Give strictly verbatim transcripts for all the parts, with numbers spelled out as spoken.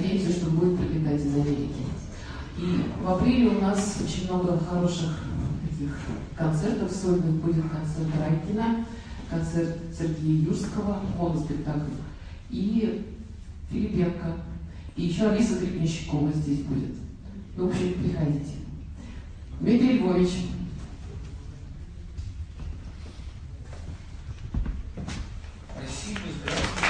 надеемся, что будет прилетать из Америки. И в апреле у нас очень много хороших таких концертов сольных. Будет концерт Райкина, концерт Сергея Юрского, моноспектакль, и Филипенко, и еще Алиса Гребенщикова здесь будет. В общем, приходите. Дмитрий Львович. Спасибо, здравствуйте.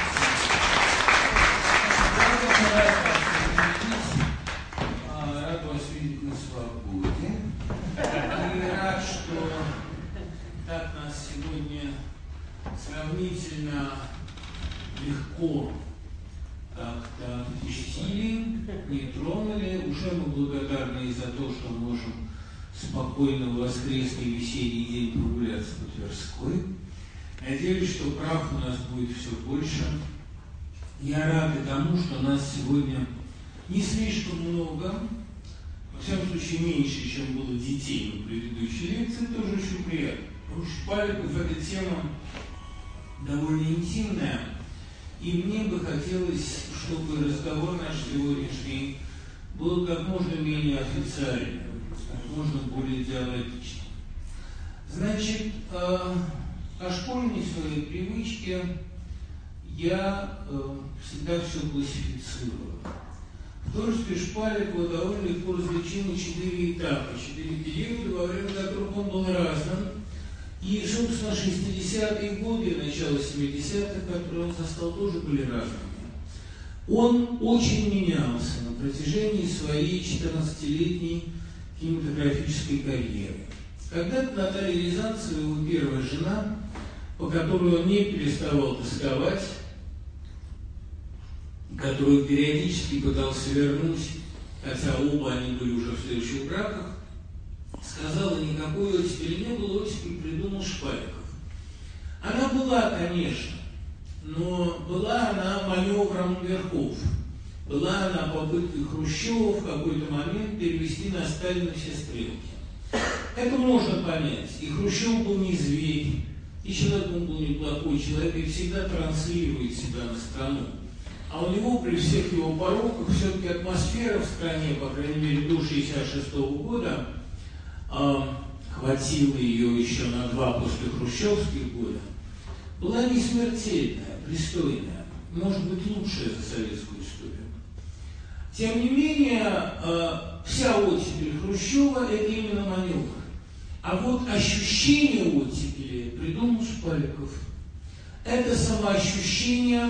Рад вас видеть на свободе. И рад, что так нас сегодня сравнительно легко как-то отпустили, не тронули. Уже мы благодарны и за то, что можем спокойно в воскресный весенний день прогуляться по Тверской. Надеюсь, что прав у нас будет все больше. Я рад и тому, что нас сегодня не слишком много, во всяком случае меньше, чем было детей на предыдущей лекции, тоже очень приятно. Потому что Шпаликов эта тема довольно интимная, и мне бы хотелось, чтобы разговор наш сегодняшний был как можно менее официальным, как можно более диалогичным. Значит, э, о школьной своей привычке я э, всегда все классифицирую. В творчестве Шпаликова довольно легко различимы четыре этапа, четыре периода, во время которых он был разным. И, собственно, шестидесятые годы и начало семидесятых, которые он застал, тоже были разными. Он очень менялся на протяжении своей четырнадцатилетней кинематографической карьеры. Когда-то Наталья Рязанцева, его первая жена, по которой он не переставал тосковать, которую периодически пытался вернуть, хотя оба они были уже в следующих браках, сказала, никакой оттепели не было, оттепель придумал Шпаликов. Она была, конечно, но была она маневром верхов. Была она попыткой Хрущева в какой-то момент перевести на Сталина все стрелки. Это можно понять. И Хрущев был не зверь, и человек он был неплохой человек, и всегда транслирует себя на страну. А у него при всех его пороках все-таки атмосфера в стране, по крайней мере, до шестьдесят шестого года, э, хватило ее еще на два после хрущевских года, была не смертельная, пристойная, может быть, лучшая за советскую историю. Тем не менее, э, вся оттепель Хрущева – это именно маневр. А вот ощущение оттепели придумал Шпаликов. Это самоощущение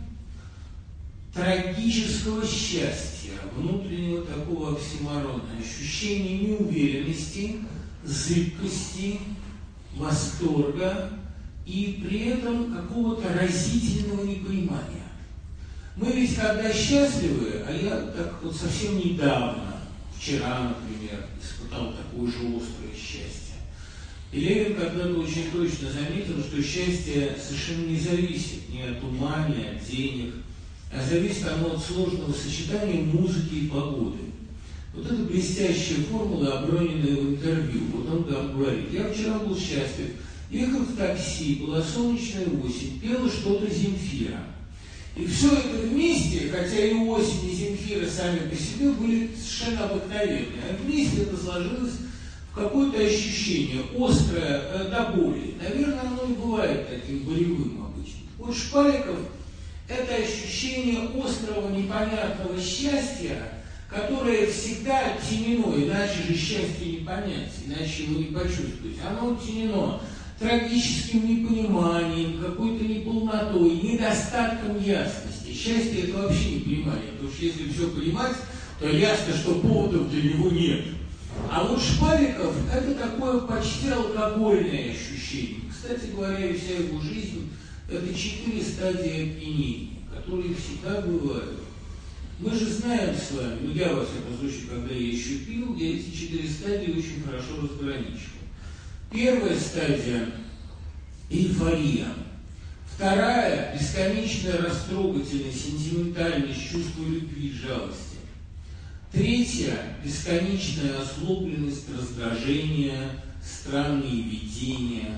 трагического счастья, внутреннего такого оксиморона, ощущение неуверенности, зыбкости, восторга и при этом какого-то разительного непонимания. Мы ведь когда счастливы, а я так вот совсем недавно, вчера, например, испытал такое же острое счастье. И Левин когда-то очень точно заметил, что счастье совершенно не зависит ни от ума, ни от денег, а зависит оно от сложного сочетания музыки и погоды. Вот это блестящая формула, оброненная в интервью. Вот он там говорит: я вчера был счастлив, ехал в такси, была солнечная осень, пела что-то Земфира. И все это вместе, хотя и осень, и Земфира сами по себе были совершенно обыкновенные, а вместе это сложилось в какое-то ощущение, острое, э, до боли. Наверное, оно и бывает таким болевым обычно. Вот Шпаликов – это ощущение острого, непонятного счастья, которое всегда оттенено, иначе же счастье не понять, иначе его не почувствовать. Оно оттенено трагическим непониманием, какой-то неполнотой, недостатком ясности. Счастье – это вообще непонимание, потому что если все понимать, то ясно, что поводов для него нет. А вот Шпаликов – это такое почти алкогольное ощущение. Кстати говоря, вся его жизнь – это четыре стадии опьянения, которые всегда бывают. Мы же знаем с вами, ну я, во всяком случае, когда я еще пил, я эти четыре стадии очень хорошо разграничивал. Первая стадия – эйфория. Вторая – бесконечная растрогательность, сентиментальность, чувство любви и жалости. Третья – бесконечная озлобленность, раздражение, странные видения.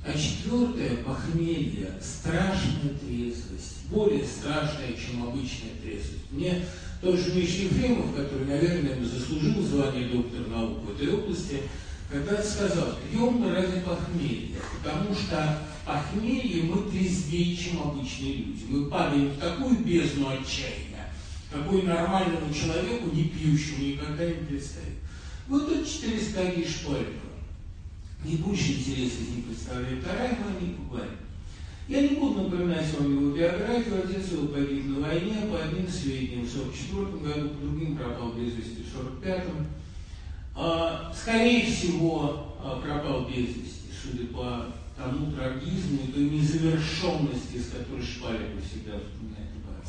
А четвертое – похмелье, страшная трезвость, более страшная, чем обычная трезвость. Мне тот же Миша Ефремов, который, наверное, заслужил звание доктора наук в этой области, когда-то сказал: пьем мы ради похмелья, потому что похмелье мы трезвее, чем обычные люди. Мы падаем в такую бездну отчаяния, какой нормальному человеку, не пьющему, никогда не представит. Вот это четыре стадии Шпаликова. Не больше интереса не представляет. Вторая мы не поговорим. Я не буду напоминать вам его биографию. Отец его погиб на войне, по одним сведениям в сорок четвёртом году, по другим пропал без вести в сорок пятом. Скорее всего, пропал без вести, судя по тому трагизму и той незавершенности, с которой Шпаликов всегда вспоминает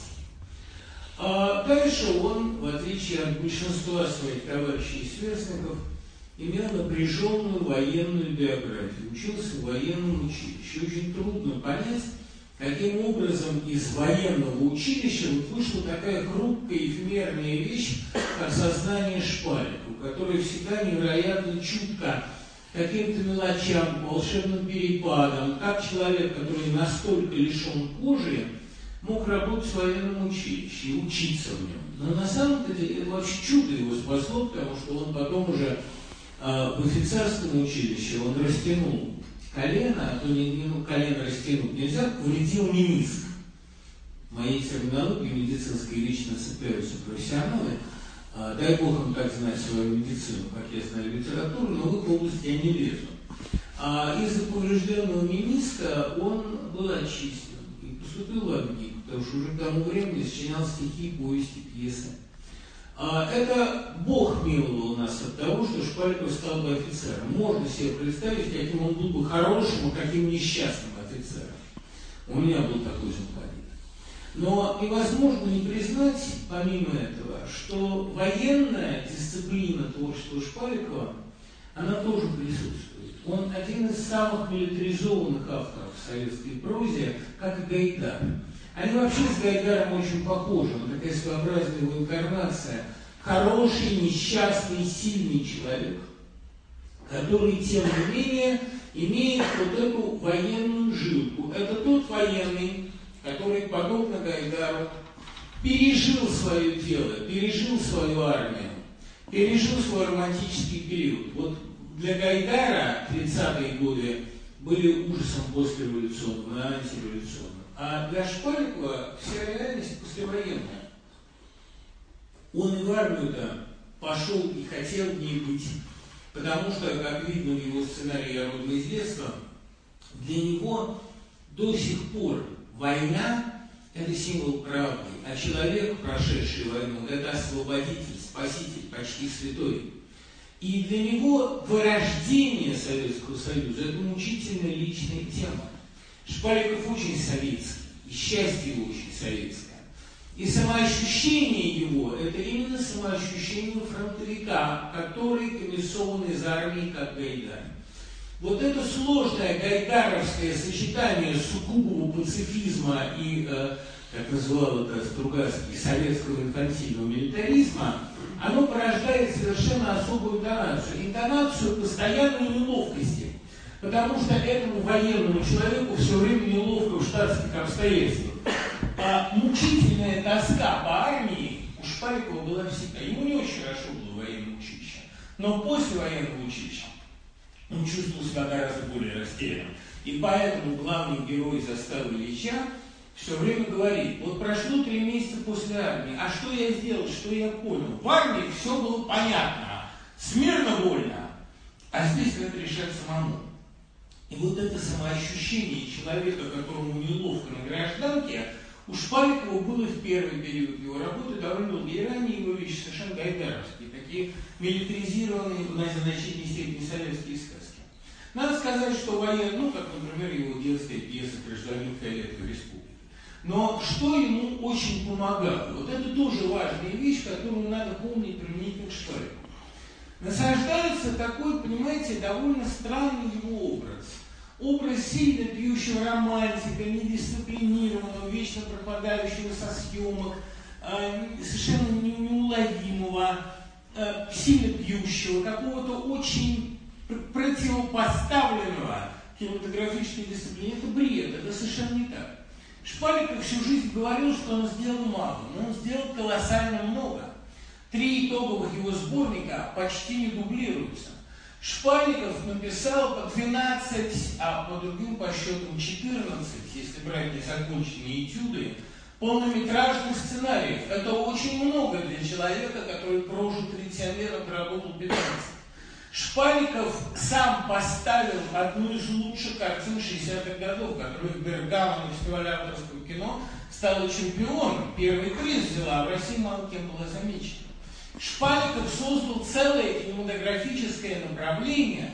о Братске. Дальше он, в отличие от большинства своих товарищей и сверстников, имел напряженную военную биографию, учился в военном училище. Очень трудно понять, каким образом из военного училища вот вышла такая хрупкая, эфемерная вещь, как сознание Шпаликова, которое всегда невероятно чутко каким-то мелочам, волшебным перепадам, как человек, который настолько лишен кожи, мог работать в военном училище и учиться в нем. Но на самом деле это вообще чудо его спасло, потому что он потом уже э, в офицерском училище он растянул колено, а то не, не ну, колено растянуть нельзя, повредил мениск. В моей терминологии медицинской лично цепляются профессионалы. Э, дай Бог им так знать свою медицину, как я знаю литературу, но в их область я не лезу. А из-за поврежденного мениска он был очищен и поступил в Авгик, потому что уже к тому времени сочинял стихи, повести, пьесы. А это Бог миловал нас от того, что Шпаликов стал бы офицером. Можно себе представить, каким он был бы хорошим, а каким несчастным офицером. У меня был такой замполит. Но невозможно не признать, помимо этого, что военная дисциплина творчества Шпаликова, она тоже присутствует. Он один из самых милитаризованных авторов в советской прозе, как и Гайдар. Они вообще с Гайдаром очень похожи, он такая своеобразная его инкарнация. Хороший, несчастный, сильный человек, который, тем не менее, имеет вот эту военную жилку. Это тот военный, который, подобно Гайдару, пережил свое дело, пережил свою армию, пережил свой романтический период. Вот для Гайдара тридцатые годы были ужасом послереволюционным и антиреволюционным. А для Шпаликова вся реальность послевоенная. Он и в армию-то пошел и хотел в ней быть, потому что, как видно в его сценарии «Я родом из детства», для него до сих пор война – это символ правды, а человек, прошедший войну, это освободитель, спаситель, почти святой. И для него вырождение Советского Союза – это мучительная личная тема. Шпаликов очень советский, и счастье его очень советское. И самоощущение его – это именно самоощущение фронтовика, который комиссован из армии, как Гайдар. Вот это сложное гайдаровское сочетание сугубого пацифизма и, э, как называл это Стругацкий, советского инфантильного милитаризма, оно порождает совершенно особую интонацию. Интонацию постоянной неловкости. Потому что этому военному человеку все время неловко в штатских обстоятельствах. А мучительная тоска по армии у Шпаликова была всегда. Ему не очень хорошо было в военном училище. Но после военного училища он чувствовал себя гораздо более растерянным. И поэтому главный герой заставы Ильича все время говорит: вот прошло три месяца после армии, а что я сделал, что я понял? В армии все было понятно, смирно больно, а здесь надо решать самому. И вот это самоощущение человека, которому неловко на гражданке, у Шпаликова было в первый период его работы довольно долго. И ранее его вещи совершенно гайдаровские, такие милитаризированные в значительной степени советские сказки. Надо сказать, что военный, ну, как, например, его детская пьеса «Гражданин Фиолетовой республики». Но что ему очень помогало? Вот это тоже важная вещь, которую надо помнить применительно к Шпаликову. Насаждается такой, понимаете, довольно странный его образ. Образ сильно пьющего романтика, недисциплинированного, вечно пропадающего со съемок, э, совершенно неуловимого, э, сильно пьющего, какого-то очень противопоставленного кинематографической дисциплине, это бред, это совершенно не так. Шпаликов всю жизнь говорил, что он сделал мало, но он сделал колоссально много. Три итоговых его сборника почти не дублируются. Шпальников написал по двенадцать, а по другим подсчетам четырнадцать, если брать незаконченные этюды, полнометражных сценариев. Это очень много для человека, который прожил тридцать лет, а проработал пятнадцать. Шпальников сам поставил одну из лучших картин шестидесятых годов, которая в Бергамо на фестивале авторского кино стала чемпионом. Первый приз взяла, а в России мало кем была замечена. Шпальников создал целое кинематографическое направление,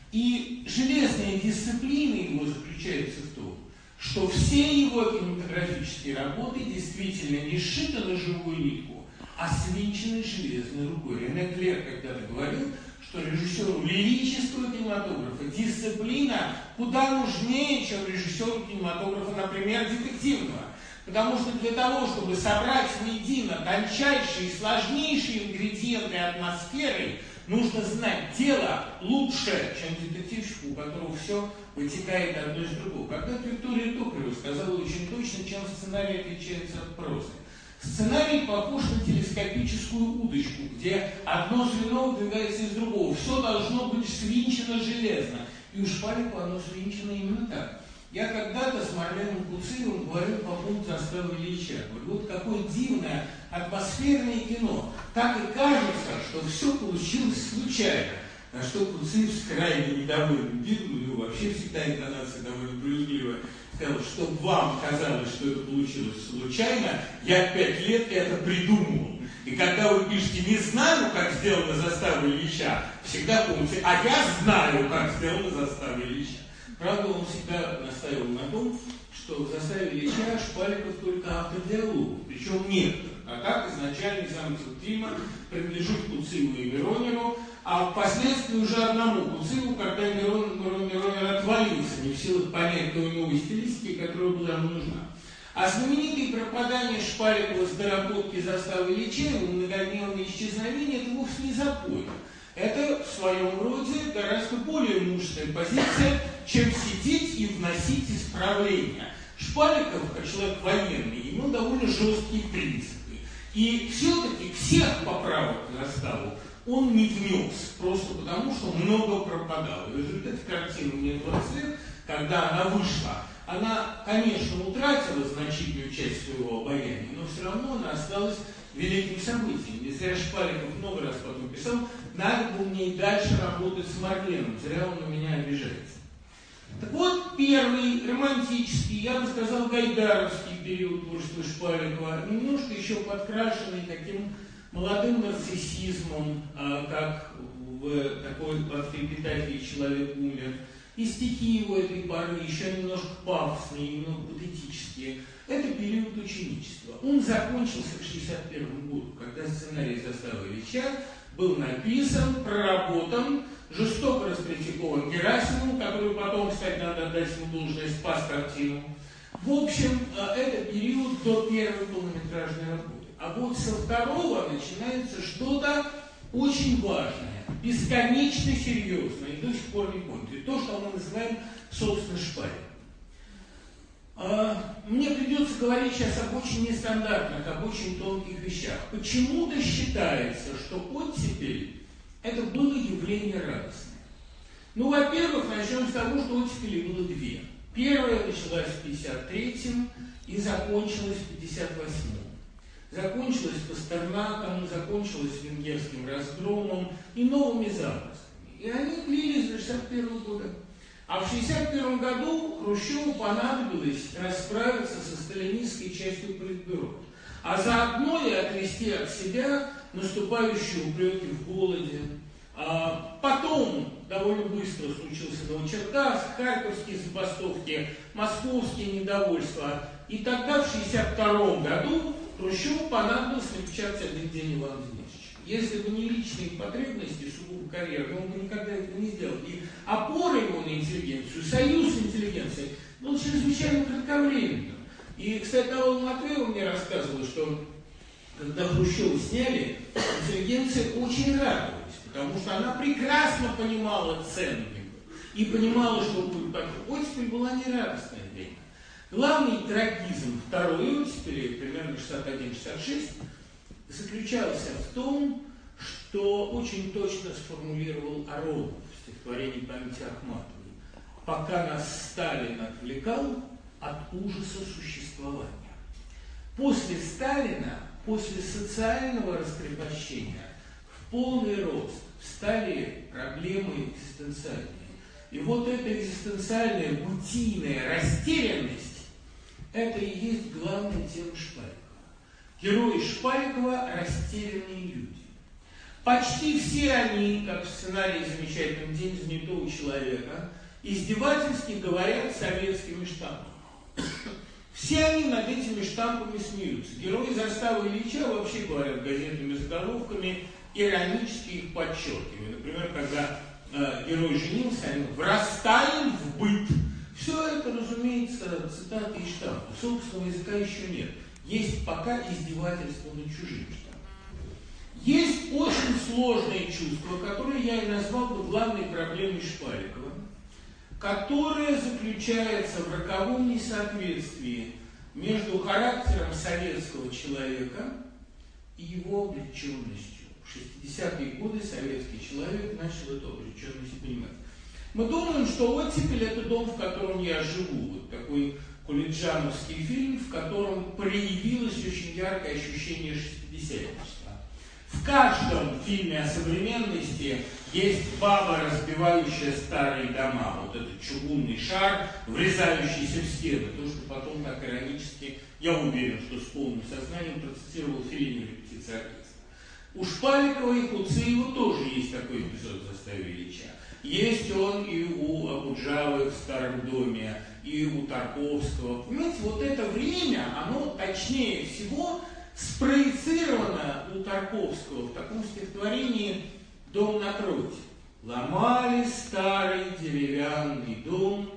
и железная дисциплина его заключается в том, что все его кинематографические работы действительно не сшиты на живую нитку, а свинчены железной рукой. Рене Клер когда-то говорил, что режиссеру лирического кинематографа дисциплина куда нужнее, чем режиссеру кинематографа, например, детективного. Потому что для того, чтобы собрать воедино тончайшие и сложнейшие ингредиенты атмосферы, нужно знать дело лучше, чем детективщику, у которого все вытекает одно из другого. Когда-то Виктория Токарева сказала очень точно, чем сценарий отличается от прозы. Сценарий похож на телескопическую удочку, где одно звено выдвигается из другого. Все должно быть свинчено железно. И у Шпаликова оно свинчено именно так. Я когда-то с Марленом Куцыевым говорил по поводу «Заставы Ильича». Говорю, вот какое дивное атмосферное кино. Так и кажется, что все получилось случайно. На что Куцыев с крайне недовольным видом, у него вообще всегда интонация довольно брюзгливая, сказал, чтобы вам казалось, что это получилось случайно, я пять лет это придумывал. И когда вы пишете «не знаю, как сделана застава Ильича», всегда помните «а я знаю, как сделана застава Ильича». Правда, он всегда настаивал на том, что в заставе Ильича Шпаликов только автор диалогов, причем некоторых. А так изначальный замысел фильма принадлежит Куцыеву и Миронину, а впоследствии уже одному Куцыеву, когда Мирон, Мирон, Миронин отвалился, не в силах понять той новой стилистики, которая была ему нужна. А знаменитые пропадания Шпаликова с доработки заставы Ильича, его многодневное исчезновение, это вовсе не запой. Это в своем роде гораздо более мужская позиция, чем сидеть и вносить исправления. Шпаликов, как человек военный, имел довольно жесткие принципы. И все-таки всех поправок к заставу он не внес, просто потому, что много пропадало. В результате картины «Мне двадцать лет», когда она вышла, она, конечно, утратила значительную часть своего обаяния, но все равно она осталась великим событием. Не зря Шпаликов много раз потом писал, надо было мне и дальше работать с Марленом, зря он на меня обижается. Так вот, первый романтический, я бы сказал, гайдаровский период творчества Шпаликова, немножко еще подкрашенный таким молодым нарциссизмом, как в такой «Авторепитафии человек умер». И стихи его этой поры еще немножко пафосные, немного патетические. Это период ученичества. Он закончился в шестьдесят первом году, когда сценарий «Заставы Ильича» был написан, проработан, жестоко раскритикован Герасимовым, который потом, кстати, надо отдать ему должное, спас картину. В общем, это период до первой полнометражной работы. А вот со второго начинается что-то очень важное, бесконечно серьезное и до сих пор не понято. И то, что мы называем, собственно, Шпаликом. Мне придется говорить сейчас об очень нестандартных, об очень тонких вещах. Почему-то считается, что оттепель – это было явление радостное. Ну, во-первых, начнем с того, что оттепели было две. Первая началась в пятьдесят третьем и закончилась в пятьдесят восьмом. Закончилась Пастернаком, закончилась венгерским разгромом и новыми замыслами. И они длились до шестьдесят первого года. А в шестьдесят первом году Хрущеву понадобилось расправиться со сталинистской частью Политбюро, а заодно и отвести от себя наступающие упреки в голоде. А потом довольно быстро случился Новочеркасск, харьковские забастовки, московские недовольства. И тогда, в шестьдесят втором году, Хрущеву понадобилось напечатать один день Ивана Денисовича. Если бы не личные потребности, сугубо карьеры, он бы никогда этого не сделал. И опора его на интеллигенцию, союз с интеллигенцией, был чрезвычайно кратковременным. И, кстати, Алла Матвеева мне рассказывала, что когда Хрущева сняли, интеллигенция очень радовалась, потому что она прекрасно понимала цену. и понимала, что будет потом. Оттепель была нерадостное время. Главный трагизм второй оттепели, примерно шестьдесят один шестьдесят шесть, заключался в том, что очень точно сформулировал Аронов в стихотворении «Памяти Ахматовой». «Пока нас Сталин отвлекал от ужаса существования». После Сталина, после социального раскрепощения, в полный рост встали проблемы экзистенциальные. И вот эта экзистенциальная, бытийная растерянность, это и есть главная тема Шпаликова. Герои Шпаликова – растерянные люди. Почти все они, как в сценарии «Замечательный день занятого человека», издевательски говорят советскими штампами. Все они над этими штампами смеются. Герои заставы Ильича вообще говорят газетными заголовками, иронически их подчеркивая. Например, когда э, герой женился, они «врастаем в быт». Все это, разумеется, цитаты из штампа. Собственного языка еще нет. Есть пока издевательство над чужим штампом. Есть очень сложные чувства, которые я и назвал бы главной проблемой Шпаликова, которая заключается в роковом несоответствии между характером советского человека и его обреченностью. В шестидесятые годы советский человек начал эту обреченность понимать. Мы думаем, что «Оттепель» — это дом, в котором я живу. Вот такой кулиджановский фильм, в котором проявилось очень яркое ощущение шестидесятничества. В каждом фильме о современности есть баба, разбивающая старые дома. Вот этот чугунный шар, врезающийся в стены. То, что потом так иронически, я уверен, что с полным сознанием процитировал Феллини в «Репетиции оркестра». У Шпаликова и Куцеева тоже есть такой эпизод в «Заставе Ильича». Есть он и у Абуджавы в «Старом доме», и у Тарковского. Понимаете, вот это время, оно точнее всего спроецировано у Тарковского в таком стихотворении «Дом напротив». Ломали старый деревянный дом,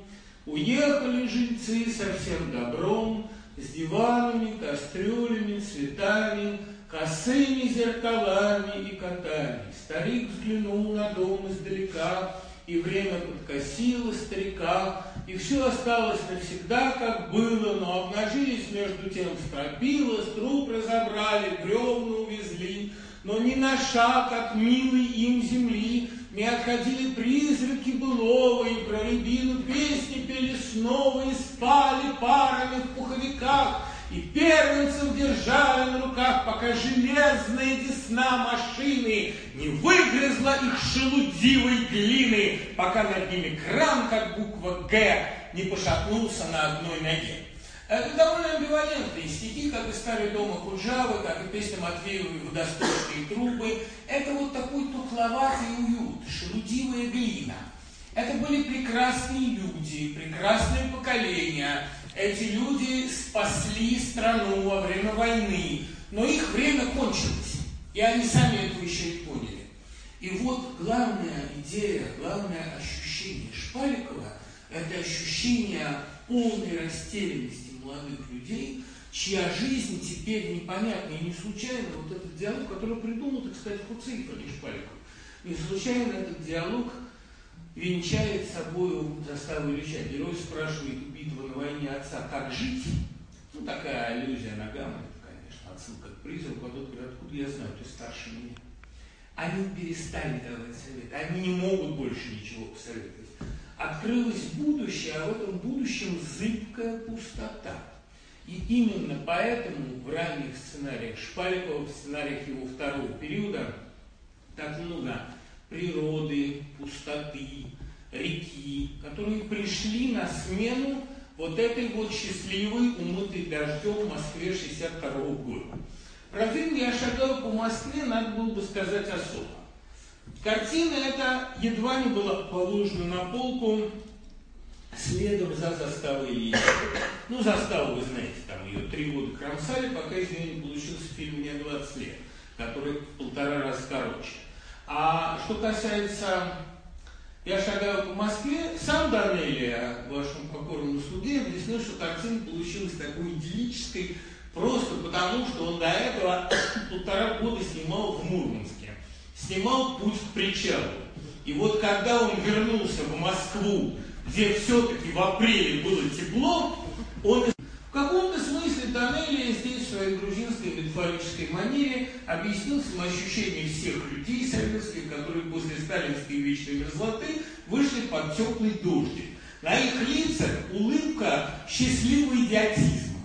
уехали жильцы со всем добром, с диванами, кастрюлями, цветами, косыми зеркалами и котами. Старик взглянул на дом издалека, и время подкосило старика, и все осталось навсегда, как было, но обнажились между тем стропила, струп разобрали, бревна увезли, но ни на шаг от милой им земли не отходили призраки былого, и про рябину песни пели снова, и спали парами в пуховиках, и первенцев держали на руках, пока железная десна машины не выгрызла их шелудивой глины, пока над ними кран, как буква «Г», не пошатнулся на одной ноге. Это довольно амбивалентные стихи, как и «Старый дом Акуджавы», как и песня Матвеевой «Водосточные трубы». Это вот такой тухловатый уют, шелудивая глина. Это были прекрасные люди, прекрасные поколения. Эти люди спасли страну во время войны, но их время кончилось, и они сами этого еще не поняли. И вот главная идея, главное ощущение Шпаликова – это ощущение полной растерянности молодых людей, чья жизнь теперь непонятна и не случайно. Вот этот диалог, который придумал, так сказать, Куцеев, а не Шпаликов. Не случайно этот диалог венчает собою «Заставу Ильича». Герой спрашивает у битвы на войне отца, как жить. Ну, такая аллюзия на Гамлета, конечно, отсылка к призраку. А тот говорит, откуда я знаю, ты старше меня. Они перестали давать совет, они не могут больше ничего посоветовать. Открылось будущее, а в этом будущем зыбкая пустота. И именно поэтому в ранних сценариях Шпаликова, в сценариях его второго периода, так много природы, пустоты, реки, которые пришли на смену вот этой вот счастливой, умытой дождем Москве шестьдесят второго года. Про фильм «Я шагаю по Москве» надо было бы сказать особо. Картина эта едва не была положена на полку следом за «Заставой Ильича». Ну, «Заставу», вы знаете, там ее три года кромсали, пока из нее не получился фильм «Мне двадцать лет», который в полтора раза короче. А что касается «Я шагаю по Москве», сам Данелия в вашем покорном слуге объяснил, что картина получилась такой идиллической просто потому, что он до этого полтора года снимал в Мурманске. Снимал «Путь к причалу». И вот когда он вернулся в Москву, где все-таки в апреле было тепло, он в каком-то смысле Тоннелли здесь в своей грузинской метафорической манере объяснил самоощущение всех людей советских, которые после сталинской вечной мерзлоты вышли под теплый дождик. На их лицах улыбка счастливого идиотизма,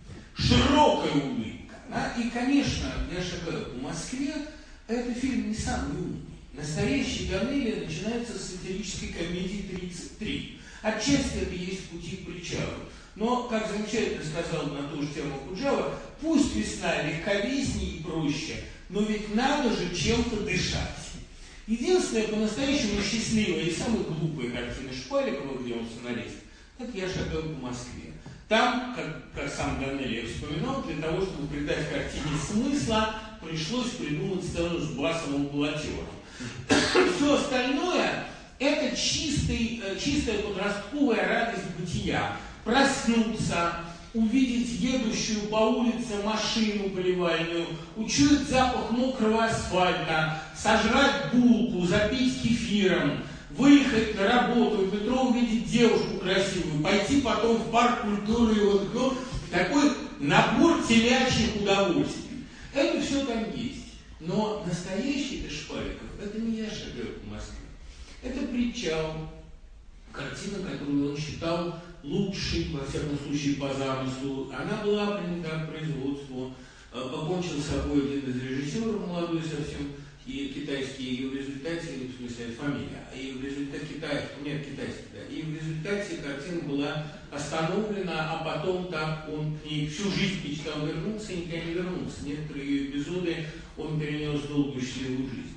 широкая улыбка. Да? И, конечно, «Я шагаю по Москве» — это фильм не самый умный. Настоящий Тоннелли начинается с сатирической комедии «тридцать три». Отчасти это есть «Пути к причалу». Но, как замечательно сказал на ту же тему Куджава, пусть весна легковеснее и проще, но ведь надо же чем-то дышать. Единственная по-настоящему счастливая и самая глупая картина Шпаликова, где он сценарист, это «Я шагаю по Москве». Там, как, как сам Тоннелли вспоминал, для того, чтобы придать картине смысла, пришлось придумать сцену с басом амбулатором. Все остальное – это чистый, чистая подростковая радость бытия. Проснуться, увидеть едущую по улице машину поливальную, учуять запах мокрого асфальта, сожрать булку, запить кефиром, выехать на работу, в метро увидеть девушку красивую, пойти потом в парк культуры и вот ну, такой набор телячьих удовольствий. Это все там есть. Но настоящий Шпаликов – это не «Я шагаю по Москве». Это «Причал», картина, которую он считал лучшей, во всяком случае, по замыслу. Она была принята к производству. Покончил с собой один из режиссеров, молодой совсем, и китайский, и в результате, в смысле, это фамилия, и в результате китайский, нет, китайский, да, и в результате картина была остановлена, а потом так он к ней всю жизнь мечтал вернуться, и никогда не вернулся. Некоторые ее эпизоды он перенес в долгую счастливую жизнь.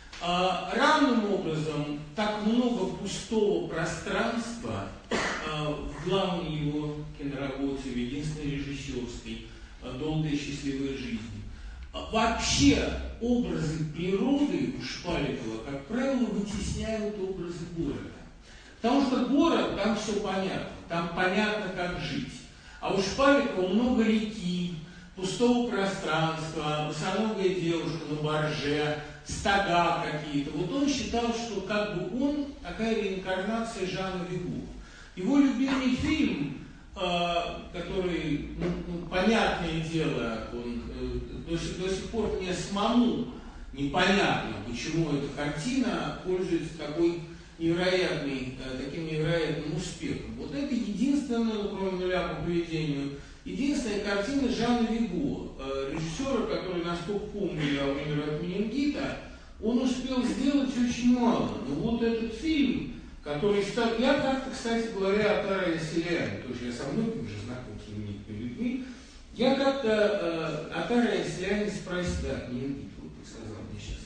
А, равным образом, так много пустого пространства а, в главной его киноработе, в единственной режиссерской «Долгая счастливая жизнь». А, вообще образы природы у Шпаликова, как правило, вытесняют образы города. Потому что город, там все понятно, там понятно, как жить. А у Шпаликова много реки, пустого пространства, босоногая девушка на барже, стога какие-то. Вот он считал, что как бы он такая реинкарнация Жана Виго. Его любимый фильм, э, который, ну, ну, понятное дело, он э, до, сих, до сих пор мне самому непонятно, почему эта картина пользуется такой невероятный, э, таким невероятным успехом. Вот это единственное, ну, кроме «Нуля по поведению», единственная картина Жана Виго, э, режиссера, который, насколько помню, я умер от менингита, он успел сделать очень мало. Но вот этот фильм, который стал... Я как-то, кстати говоря, от Ара Ясселяни, потому что я со многими уже знаком с знаменитыми людьми, я как-то э, от Ара Ясселяни спросил, да, менингит, вот подсказал мне сейчас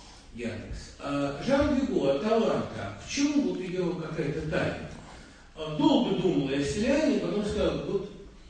Яндекс. Э, Жан Виго, таланта, в чем вот ее какая-то тайна? Э, долго думал о Ясселяни, потом сказал, вот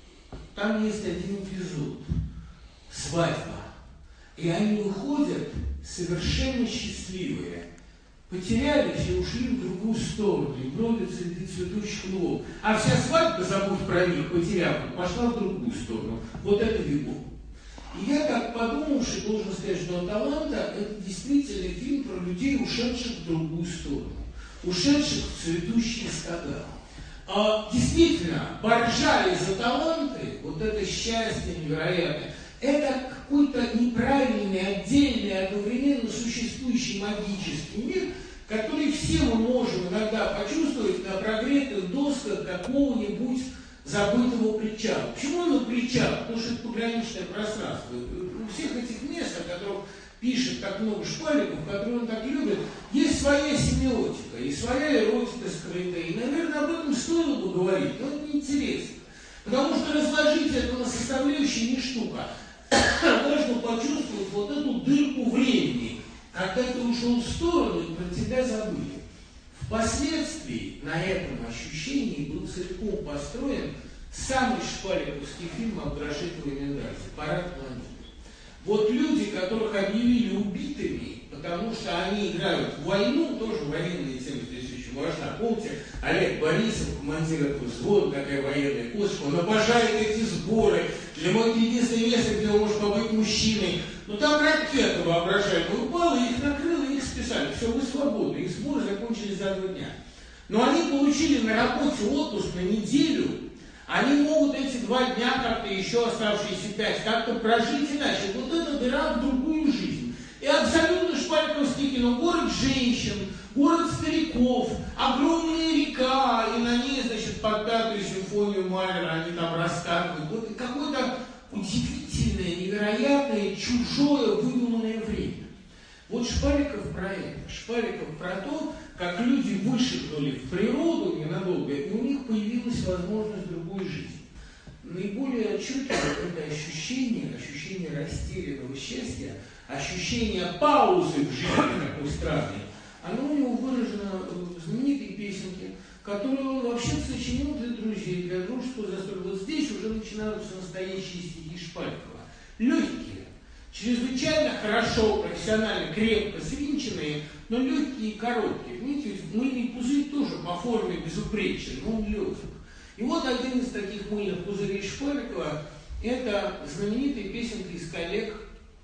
там есть один эпизод, свадьба, и они уходят совершенно счастливые, потерялись и ушли в другую сторону, и бродят среди цветущих лугов. А вся свадьба, забудь про них, потеряв, пошла в другую сторону. Вот это Виго. И я так подумавши, должен сказать, что «Аталанта» — это действительно фильм про людей, ушедших в другую сторону, ушедших в цветущие стада. А, действительно, борьба из «Аталанты», вот это счастье невероятное, это какой-то неправильный, отдельный, одновременно существующий магический мир, который все мы можем иногда почувствовать на прогретых досках какого-нибудь забытого причала. Почему он причал? Потому что это пограничное пространство. У всех этих мест, о которых пишет так много Шпаликов, которые он так любит, есть своя семиотика и своя эротика скрытая. И, наверное, об этом стоило бы говорить, но это неинтересно. Потому что разложить это на составляющие не штука. Можно почувствовать вот эту дырку времени, когда ты ушел в сторону и про тебя забыли. Впоследствии на этом ощущении был целиком построен самый шпаликовский фильм Абдрашитова и Миндальца «Парад планеты». Вот люди, которых объявили убитыми, потому что они играют в войну, тоже военные темы здесь очень важна. Помните, Олег Борисов, командир этого взвода, такая военная кошка, он обожает эти сборы. Для него это единственное место, где он может побыть мужчиной. Но там ракета воображаемая упала, и их накрыло, и их специально написали: все, вы свободны, их сборы закончились за два дня. Но они получили на работе отпуск на неделю, они могут эти два дня, как-то еще оставшиеся пять, как-то прожить иначе. Вот это дыра в другую жизнь. И абсолютно шпальковский кино. Город женщин, город стариков, огромная река, и на ней, значит, под пятую симфонию Малера они там раскатывают. Вот какое-то удивительное, невероятное, чужое, выдуманное время. Вот Шпаликов про это. Шпаликов про то, как люди вышагнули в природу ненадолго, и у них появилась возможность другой жизни. Наиболее отчетливо это ощущение, ощущение растерянного счастья, ощущение паузы в жизни такой странной, оно у него выражено в знаменитой песенке, которую он вообще сочинил для друзей, для дружеского застолья. Вот здесь уже начинаются настоящие стихи Шпаликова. Легкие, чрезвычайно хорошо, профессионально, крепко свинченные, но легкие и короткие. Понимаете, ведь мыльный пузырь тоже по форме безупречен, но он легок. И вот один из таких мыльных пузырей Шпаликова – это знаменитая песенка из «Коллег».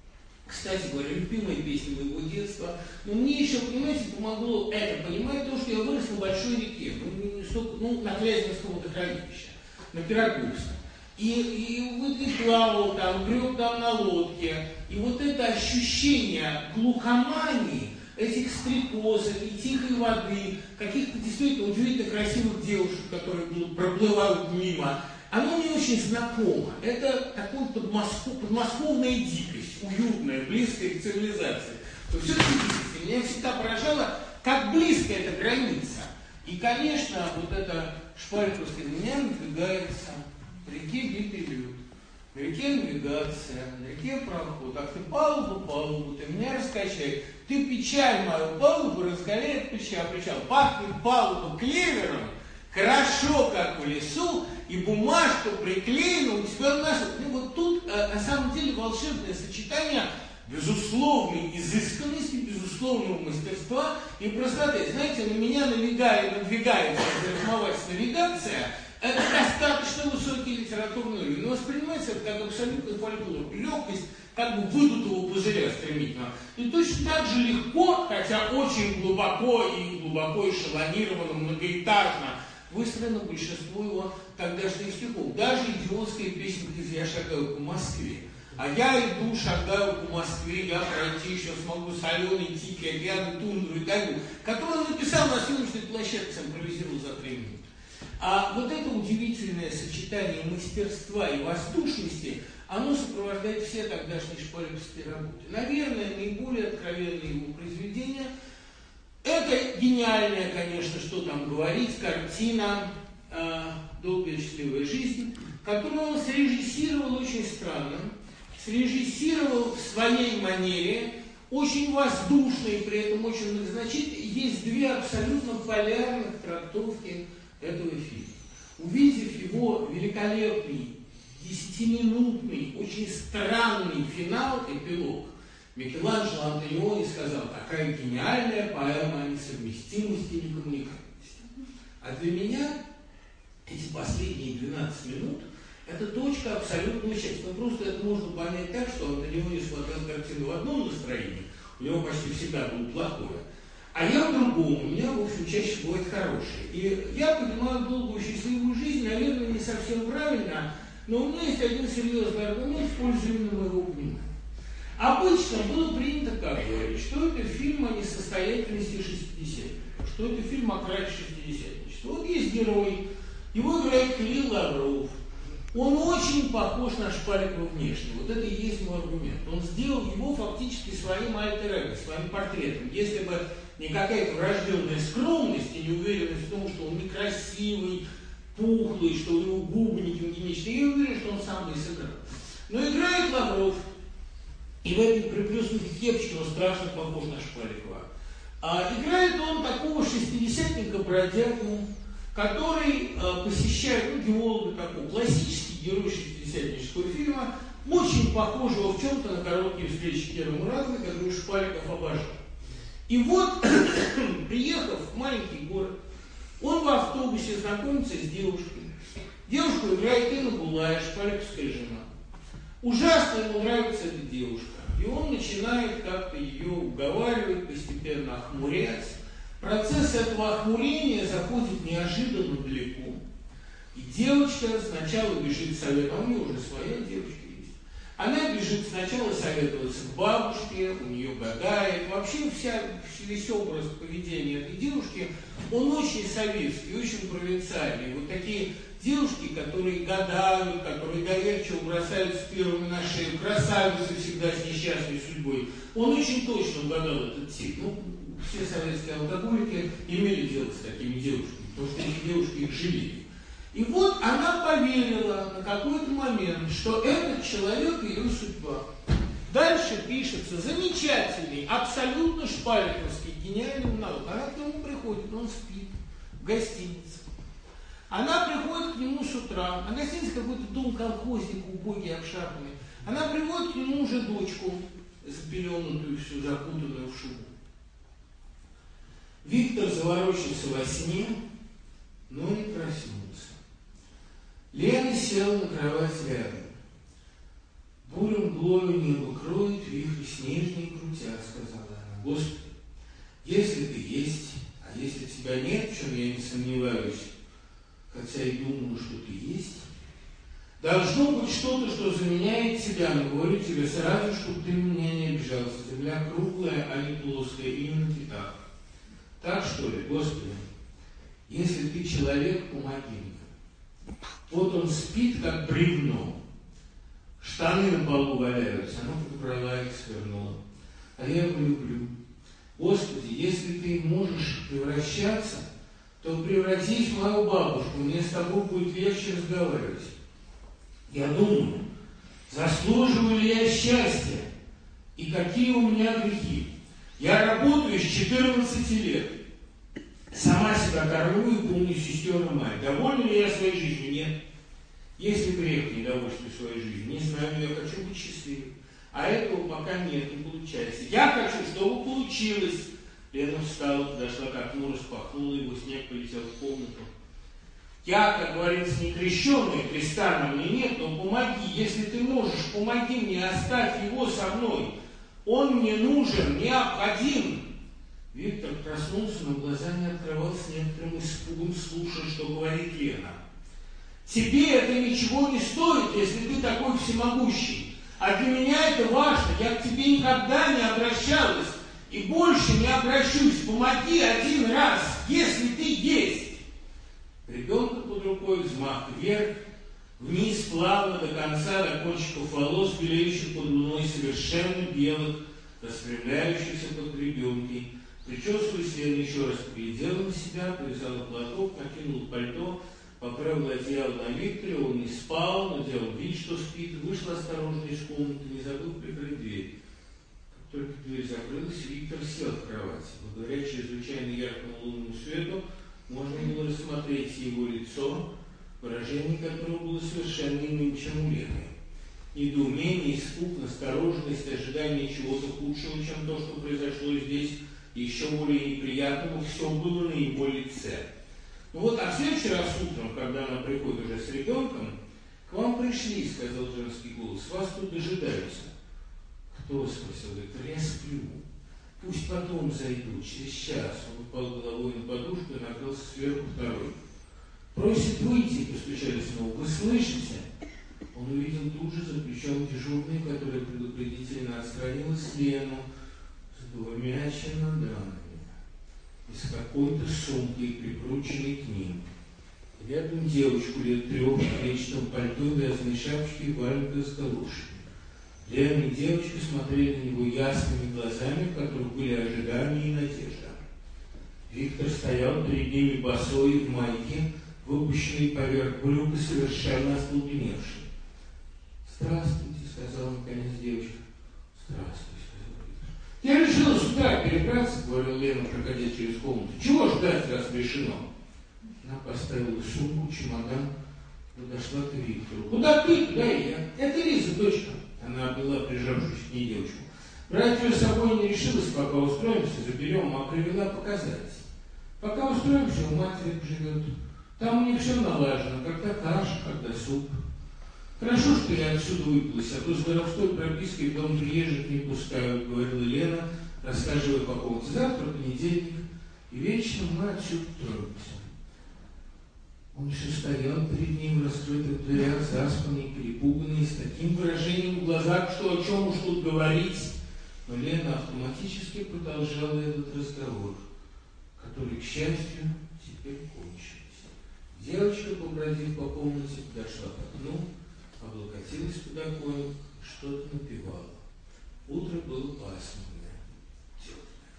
Кстати говоря, любимая песня моего детства. Но мне еще, понимаете, помогло это понимать то, что я вырос на большой реке, ну, не столько, ну на Клязьминском водохранилище, на Пироговском. И, и вот и плавал там, греб там на лодке. И вот это ощущение глухомании, этих стрекозок и тихой воды, каких-то действительно удивительно красивых девушек, которые проплывают мимо, оно мне очень знакомо. Это такая подмосков... подмосковная дикость, уютная, близкая к цивилизации. То все это меня всегда поражало, как близко эта граница. И, конечно, вот это Шпаликовское на меня надвигается. В реке битый лед, в реке навигация, на реке проход. А ты палубу, палубу, ты меня раскачай. Ты печаль мою палубу разгоняет причал, причал. Пахнет палуба клевером, хорошо, как в лесу, и бумажку приклеена у тебя на носу. Ну вот тут, на самом деле, волшебное сочетание безусловной изысканности, безусловного мастерства и простоты. Знаете, на меня навигает, надвигается, размывается навигация. Это достаточно высокий литературный уровень, но воспринимается это как абсолютный фольклор. Легкость как бы выдутого пузыря стремительно. И точно так же легко, хотя очень глубоко и глубоко эшелонированно, многоэтажно, выстроено большинство его тогдашних стихов. Даже идиотская песенка из «Я шагаю по Москве». А я иду, шагаю по Москве, я пройти еще смогу соленый, тихий океан, тундру и тайгу, которую он написал на съемочной площадке, импровизировал за три минуты. А вот это удивительное сочетание мастерства и воздушности, оно сопровождает все тогдашние шпаликовские работы. Наверное, наиболее откровенные его произведения – это гениальная, конечно, что там говорить, картина э, «Долгая счастливая жизнь», которую он срежиссировал очень странно, срежиссировал в своей манере, очень воздушно и при этом очень многозначительно. Есть две абсолютно полярных трактовки этого фильма. Увидев его великолепный, десятиминутный, очень странный финал, эпилог, Микеланджело Антониони сказал: такая гениальная поэма о несовместимости и некоммуникабельности. А для меня эти последние двенадцать минут – это точка абсолютного счастья. Ну, просто это можно понять так, что Антониони смотрел картину в одном настроении, у него почти всегда было плохое, а я в другом, у меня, в общем, чаще бывает хорошее. И я понимаю долгую счастливую жизнь, наверное, не совсем правильно, но у меня есть один серьезный аргумент в пользу именно моего понимания. Обычно было принято как говорить, что это фильм о несостоятельности шестидесятников, что это фильм о крахе шестидесятничества. Вот есть герой, его играет Кирилл Лавров. Он очень похож на Шпаликова внешне. Вот это и есть мой аргумент. Он сделал его фактически своим альтер-эго, своим портретом. Если бы не какая-то врожденная скромность и неуверенность в том, что он некрасивый, пухлый, что у него губы не гигиеничные, я уверен, что он сам бы и сыграл. Но играет Лавров, и в этой приплюснутой кепочке он страшно похож на Шпаликова. А играет он такого шестидесятника-бродягу, который э, посещает, ну, геолога такого, классический герой шестидесятнического фильма, очень похожего в чем-то на короткие встречи Киры Муратовой, которую Шпаликов обожал. И вот, приехав в маленький город, он в автобусе знакомится с девушкой. Девушку играет Инна Булая, шпаликовская жена. Ужасно ему нравится эта девушка. И он начинает как-то ее уговаривать, постепенно охмурять. Процесс этого охмурения заходит неожиданно далеко. И девочка сначала бежит советоваться, а у нее уже своя девочка есть. Она бежит сначала советоваться к бабушке, у нее гадает. Вообще вся, весь образ поведения этой девушки, он очень советский, очень провинциальный. Вот такие девушки, которые гадают, которые доверчиво бросаются первыми на шею, красавицы всегда с несчастной судьбой. Он очень точно угадал этот тип. Ну, все советские алкоголики имели дело с такими девушками, потому что эти девушки их жалели. И вот она поверила на какой-то момент, что этот человек ее судьба. Дальше пишется замечательный, абсолютно шпальковский, гениальный монолог. Она к нему приходит, он спит в гостинице. Она приходит к нему с утра, а гостиница какой-то дом колхозника, убогий, обшарпанный. Она приводит к нему уже дочку, запеленутую, всю закутанную в шубу. Виктор заворочился во сне, но не проснулся. Лена села на кровать рядом. Бурым мглою небо кроет, вихри снежные крутят, сказала она. Господи, если ты есть, а если тебя нет, в чем я не сомневаюсь, хотя и думаю, что ты есть, должно быть что-то, что заменяет тебя, но говорю тебе сразу, чтобы ты меня не обижался. Земля круглая, а не плоская, именно ты так. Так что ли, Господи, если ты человек, помоги мне. Вот он спит, как бревно. Штаны на полу валяются, она подобрала их, свернула. А я его люблю. Господи, если ты можешь превращаться, то превратись в мою бабушку, мне с тобой будет легче разговаривать. Я думаю, заслуживаю ли я счастья и какие у меня грехи. Я работаю с четырнадцати лет. Сама себя кормлю и помню сестер и мать. Доволен ли я своей жизнью? Нет. Если грех недовольствие своей жизнью, не знаю, но я хочу быть счастливым. А этого пока нет, не получается. Я хочу, чтобы получилось. Лена встала, подошла к окну, распахнула его, снег полетел в комнату. Я, как говорится, не крещеный, креста на мне нет, но помоги. Если ты можешь, помоги мне, оставь его со мной. Он мне нужен, необходим. Виктор проснулся, но глаза не открывал с некоторым испугом, слушая, что говорит Лена. Тебе это ничего не стоит, если ты такой всемогущий. А для меня это важно. Я к тебе никогда не обращалась и больше не обращусь. Помоги один раз, если ты есть. Ребенка под рукой, взмах вверх, вниз плавно до конца, до кончиков волос, белеющих под луной, совершенно белых, распрямляющихся под гребенкой. Причесываясь, Лена еще раз поглядела на себя, повязала платок, накинула пальто, поправила одеяло на Викторе, он не спал, но делал вид, что спит, вышла осторожно из комнаты, не забыл прикрыть дверь. Как только дверь закрылась, Виктор сел в кровати. Благодаря чрезвычайно яркому лунному свету можно было рассмотреть его лицо, выражение которого было совершенно иным, чем у Лены. Недоумение, испуг, настороженность, ожидание чего-то худшего, чем то, что произошло здесь, и еще более неприятного, все было на его лице. Ну вот, а в следующий раз утром, когда она приходит уже с ребенком, к вам пришли, сказал женский голос, вас тут дожидаются. Кто? Спросил Виктор. Я сплю. Пусть потом зайдут, через час. Он упал головой на подушку и накрылся сверху второй. Просит выйти, постучали снова. Вы слышите? Он увидел тут же за плечом дежурную, которая предупредительно отстранилась Лену с двумя чемоданами из какой-то сумки, прикрученной к ним. Рядом девочку лет трех в клетчатом пальто, вязаной шапочке и валенках с галошами. Лена и девочка смотрели на него ясными глазами, в которых были ожидания и надежда. Виктор стоял перед ними босой в майке, выпущенной поверх брюк и совершенно остолбеневший. «Здравствуйте», — сказала наконец девочка. «Здравствуй», — сказал Виктор. «Я решила с утра перебраться», — говорила Лена, проходя через комнату. «Чего ждать, раз решено?» Она поставила сумку, чемодан, подошла к Виктору. «Куда ты, туда и я. Это Лиза, дочка». Она обняла прижавшуюся к ней девочку. «Брать ее с собой не решилась, пока устроимся, заберем, а привела показать. Пока устроимся, у матери живет. Там у них все налажено, когда каша, когда суп». Хорошо, что я отсюда выпилась, а то с воровской пропиской дом приезжих не пускают, говорила Лена, рассказывая по поводу. Завтра понедельник, и вечером мы отсюда троемся. Он еще стоял перед ним в раскрытых дверях, заспанный, перепуганный, с таким выражением в глазах, что о чем уж тут говорить. Но Лена автоматически продолжала этот разговор, который, к счастью, теперь кончился. Девочка, побродив по комнате, подошла к окну, облокотилась под окном, что-то напевала. Утро было пасмурное, теплое.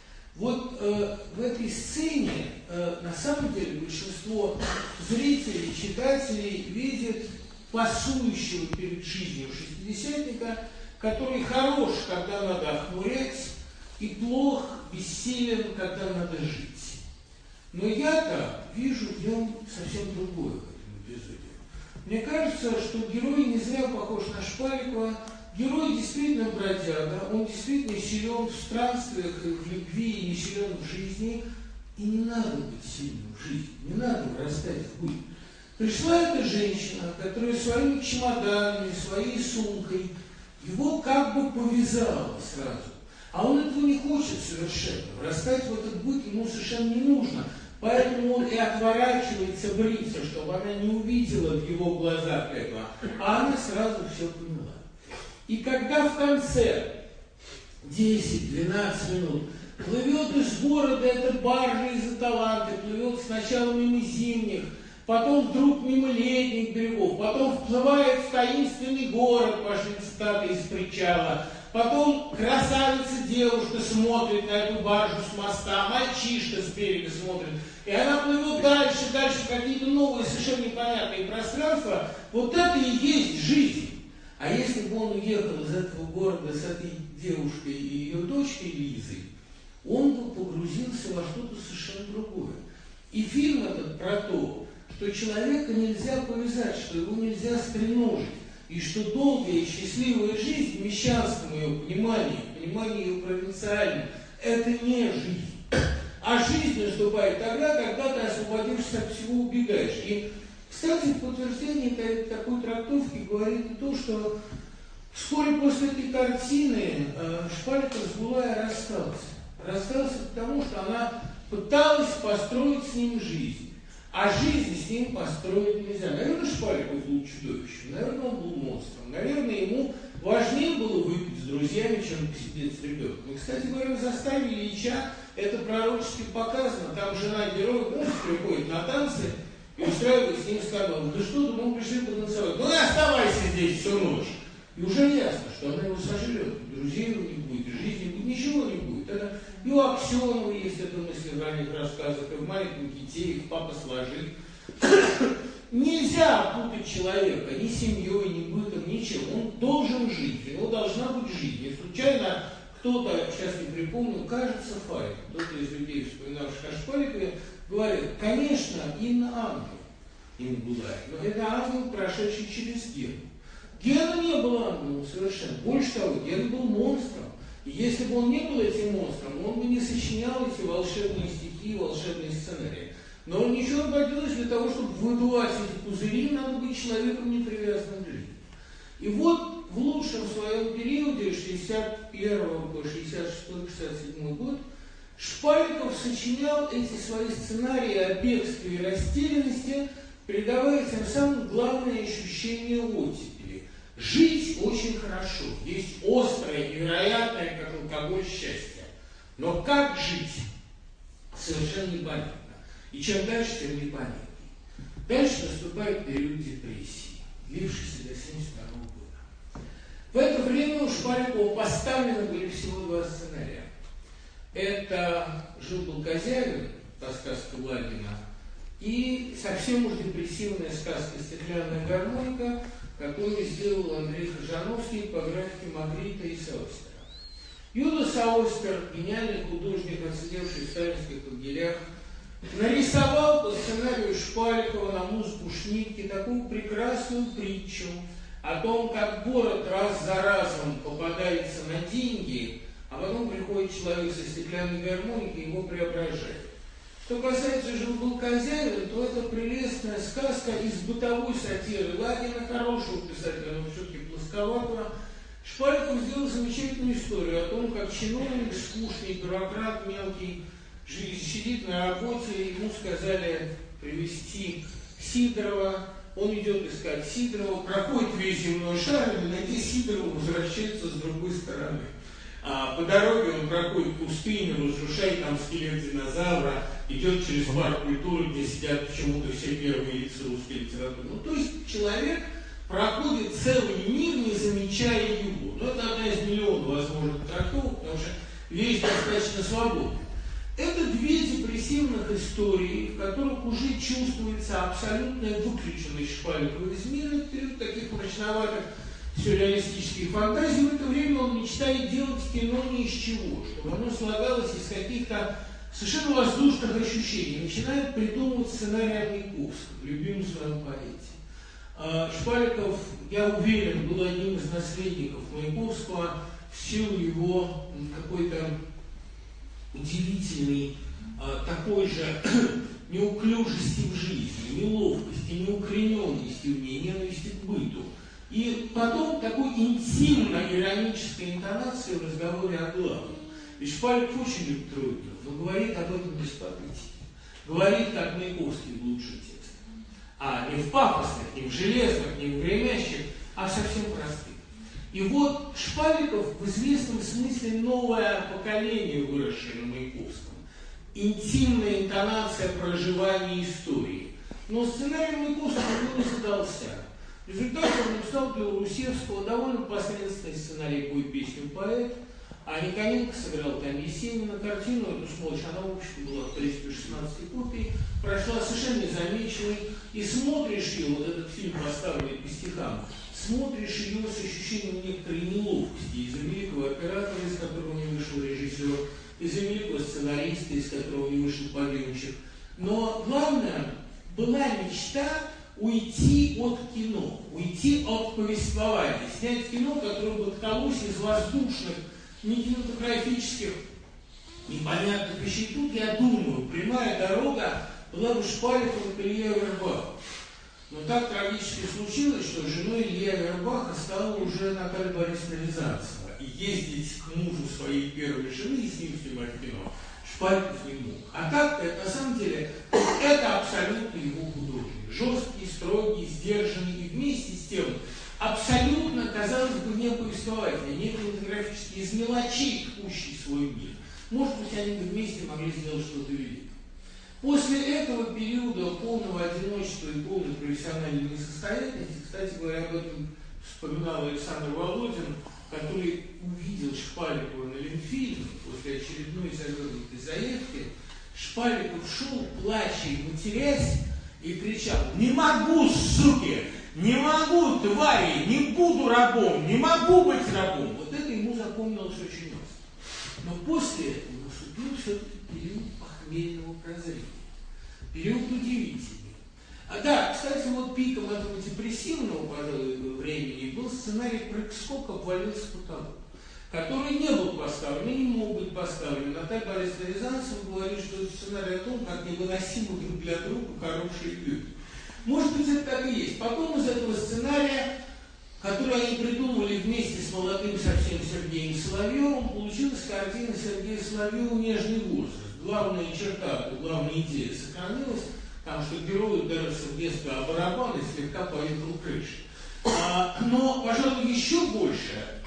Вот э, в этой сцене, э, на самом деле, большинство зрителей, читателей видят пасующего перед жизнью шестидесятника, который хорош, когда надо охмурять, и плох, бессилен, когда надо жить. Но я-то вижу в нем совсем другое в этом эпизоде. Мне кажется, что герой не зря похож на Шпаликова. Герой действительно бродяга, он действительно силен в странствиях и в любви, и не силен в жизни. И не надо быть сильным в жизни, не надо вырастать в быт. Пришла эта женщина, которая своими чемоданами, своей сумкой его как бы повязала сразу. А он этого не хочет совершенно. Врастать в этот быт ему совершенно не нужно. Поэтому он и отворачивается бриться, чтобы она не увидела в его глазах этого. А она сразу все поняла. И когда в конце десять-двенадцать минут плывет из города эта баржа из Аталанты, плывет сначала мимо зимних, потом вдруг мимо летних берегов, потом вплывает в таинственный город, пошли цитаты из причала, потом красавица девушка смотрит на эту баржу с моста, мальчишка с берега смотрит, и она плывет дальше, дальше в какие-то новые, совершенно непонятные пространства. Вот это и есть жизнь. А если бы он уехал из этого города с этой девушкой и ее дочкой Лизой, он бы погрузился во что-то совершенно другое. И фильм этот про то, что человека нельзя повязать, что его нельзя стреножить, и что долгая и счастливая жизнь, в мещанском ее понимании, понимании ее провинциальном, это не жизнь. А жизнь наступает тогда, когда ты освободишься от всего, убегаешь. И, кстати, в подтверждение такой трактовки говорит и то, что вскоре после этой картины Шпаликов с Булай расстался. Расстался потому, что она пыталась построить с ним жизнь. А жизнь с ним построить нельзя. Наверное, Шпаликов был чудовищем, наверное, он был монстром. Наверное, ему важнее было выпить с друзьями, чем посидеть с ребенком. И, кстати говоря, в заставе Ильича это пророчески показано. Там жена героя приходит на танцы и устраивает с ним скандал. Да что, мы пришли потанцевать. Ну и оставайся здесь всю ночь. И уже ясно, что она его сожрет. Друзей его не будет, и жизни будет, ничего не будет. Это и у Аксенова есть эта мысль в ранних рассказах, и в маленьком Ките, их папа сложит. Нельзя путать человека ни семьей, ни бытом, ничем. Он должен жить, у него должна быть жизнь. И случайно кто-то, сейчас не припомню, кажется, Фарик, кто-то из людей, вспоминавших о Шпаликове, говорит, конечно, Инна ангел, Инна Булай, но это ангел, прошедший через Гену. Гена не был ангелом совершенно. Больше того, Гена был монстром. И если бы он не был этим монстром, он бы не сочинял эти волшебные стихи, волшебные сценарии. Но он ничего не поделалось для того, чтобы выдувать эти пузыри, надо быть человеком, не привязанным к жизни. И вот в лучшем своем периоде, шестьдесят первого по шестьдесят шестой — шестьдесят седьмой год, Шпаликов сочинял эти свои сценарии о бегстве и растерянности, передавая тем самым главное ощущение оттепели. Жить очень хорошо, есть острое, невероятное, как алкоголь, счастье. Но как жить? Совершенно непонятно. И чем дальше, тем непонятнее. Дальше наступает период депрессии, длившийся до семьдесят второго года. В это время у Шпаликова поставлены были всего два сценария. Это «Жил-был Козявин», тоска Скоблагина, и совсем уж депрессивная сказка «Стеклянная гармоника», которую сделал Андрей Хажановский по графике Магрита и Саустера. Юда Саустер, гениальный художник, отсидевший в сталинских лагерях, нарисовал по сценарию Шпаликова на музыку Шнитке такую прекрасную притчу о том, как город раз за разом попадается на деньги, а потом приходит человек со стеклянной гармоникой и его преображает. Что касается «Жил-был хозяин», то это прелестная сказка из бытовой сатиры Лагина, хорошего писателя, но все-таки плосковатого. Шпаликов сделал замечательную историю о том, как чиновник, скучный бюрократ мелкий, сидит на работе, ему сказали привезти Сидорова, он идет искать Сидорова, проходит весь земной шар, и, найдя Сидорова, возвращается с другой стороны. А по дороге он проходит пустыню, разрушает там скелет динозавра, идет через парк культуры, где сидят почему-то все первые лица русской литературы. Ну, то есть человек проходит целый мир, не замечая его. Но это одна из миллионов возможных трактовок, потому что вещь достаточно свободна. Это две депрессивных истории, в которых уже чувствуется абсолютная выключенность Шпаликова из мира, в период таких мрачноватых сюрреалистических фантазий. В это время он мечтает делать кино ни из чего, чтобы оно слагалось из каких-то совершенно воздушных ощущений. Начинает придумывать сценарий о Маяковском, любимом своем поэте. Шпаликов, я уверен, был одним из наследников Маяковского в силу его какой-то удивительной, такой же неуклюжести в жизни, неловкости, неукорененности в ней, ненависти к быту. И потом такой интимно-иронической интонации в разговоре о главном. Ведь Шпаликов очень любит Тройкина, но говорит об этом без патетики. Говорит, как Маяковский в лучших текстах. А не в пафосных, не в железных, не в гремящих, а совсем простых. И вот Шпаликов в известном смысле новое поколение, выросшее на Маяковском. Интимная интонация проживания истории. Но сценарий Маяковского не задался. В результате он написал для Русевского довольно посредственный сценарий «Пой песню поэт», а Никоненко сыграл там Есенина. Картину эту «Сволочь», она, в общем, была в триста шестнадцать копий, прошла совершенно незамеченной, и смотришь ее, вот этот фильм, поставленный по стихам, смотришь ее с ощущением некоторой неловкости из-за великого оператора, из которого не вышел режиссер, из-за великого сценариста, из которого не вышел подъемщик. Но главное, была мечта уйти от кино, уйти от повествования, снять кино, которое бы ткалось из воздушных, не кинематографических, непонятных вещей. Тут, я думаю, прямая дорога была бы Шпаликова к Илье Авербаху. Но так трагически случилось, что женой Ильи Авербаха стала уже Наталья Борисовна Рязанцева. И ездить к мужу своей первой жены и с ним снимать кино Шпаликов не мог. А так-то, это, на самом деле, это абсолютно его художник. Жесткий, строгий, сдержанный и вместе с тем абсолютно, казалось бы, не повествовательный, не кинематографический, из мелочей ткущий свой мир. Может быть, они бы вместе могли сделать что-то великое. После этого периода полного одиночества и полной профессиональной несостоятельности, кстати говоря, об этом вспоминал Александр Володин, который увидел Шпаликова на Ленфильме после очередной завернутой заявки. Шпаликов шел, плача и матерясь, и кричал: «Не могу, суки! Не могу, твари! Не буду рабом! Не могу быть рабом!» Вот это ему запомнилось очень остро. Но после этого наступил все-таки период похмельного прозрения. Период удивительный. А да, кстати, вот пиком этого депрессивного, пожалуй, времени был сценарий «Прыг-скок обвалился потолок», который не был поставлен и не мог быть поставлен. Наталья Борисовна Рязанцева говорит, что это сценарий о том, как невыносимо друг для друга хорошие люди. Может быть, это так и есть. Потом из этого сценария, который они придумали вместе с молодым совсем Сергеем Соловьевым, получилась картина Сергея Соловьева «Нежный возраст». Главная черта, главная идея сохранилась, там, что герой ударился в детстве о барабан и слегка поехал крышей. А, но, пожалуй, еще больше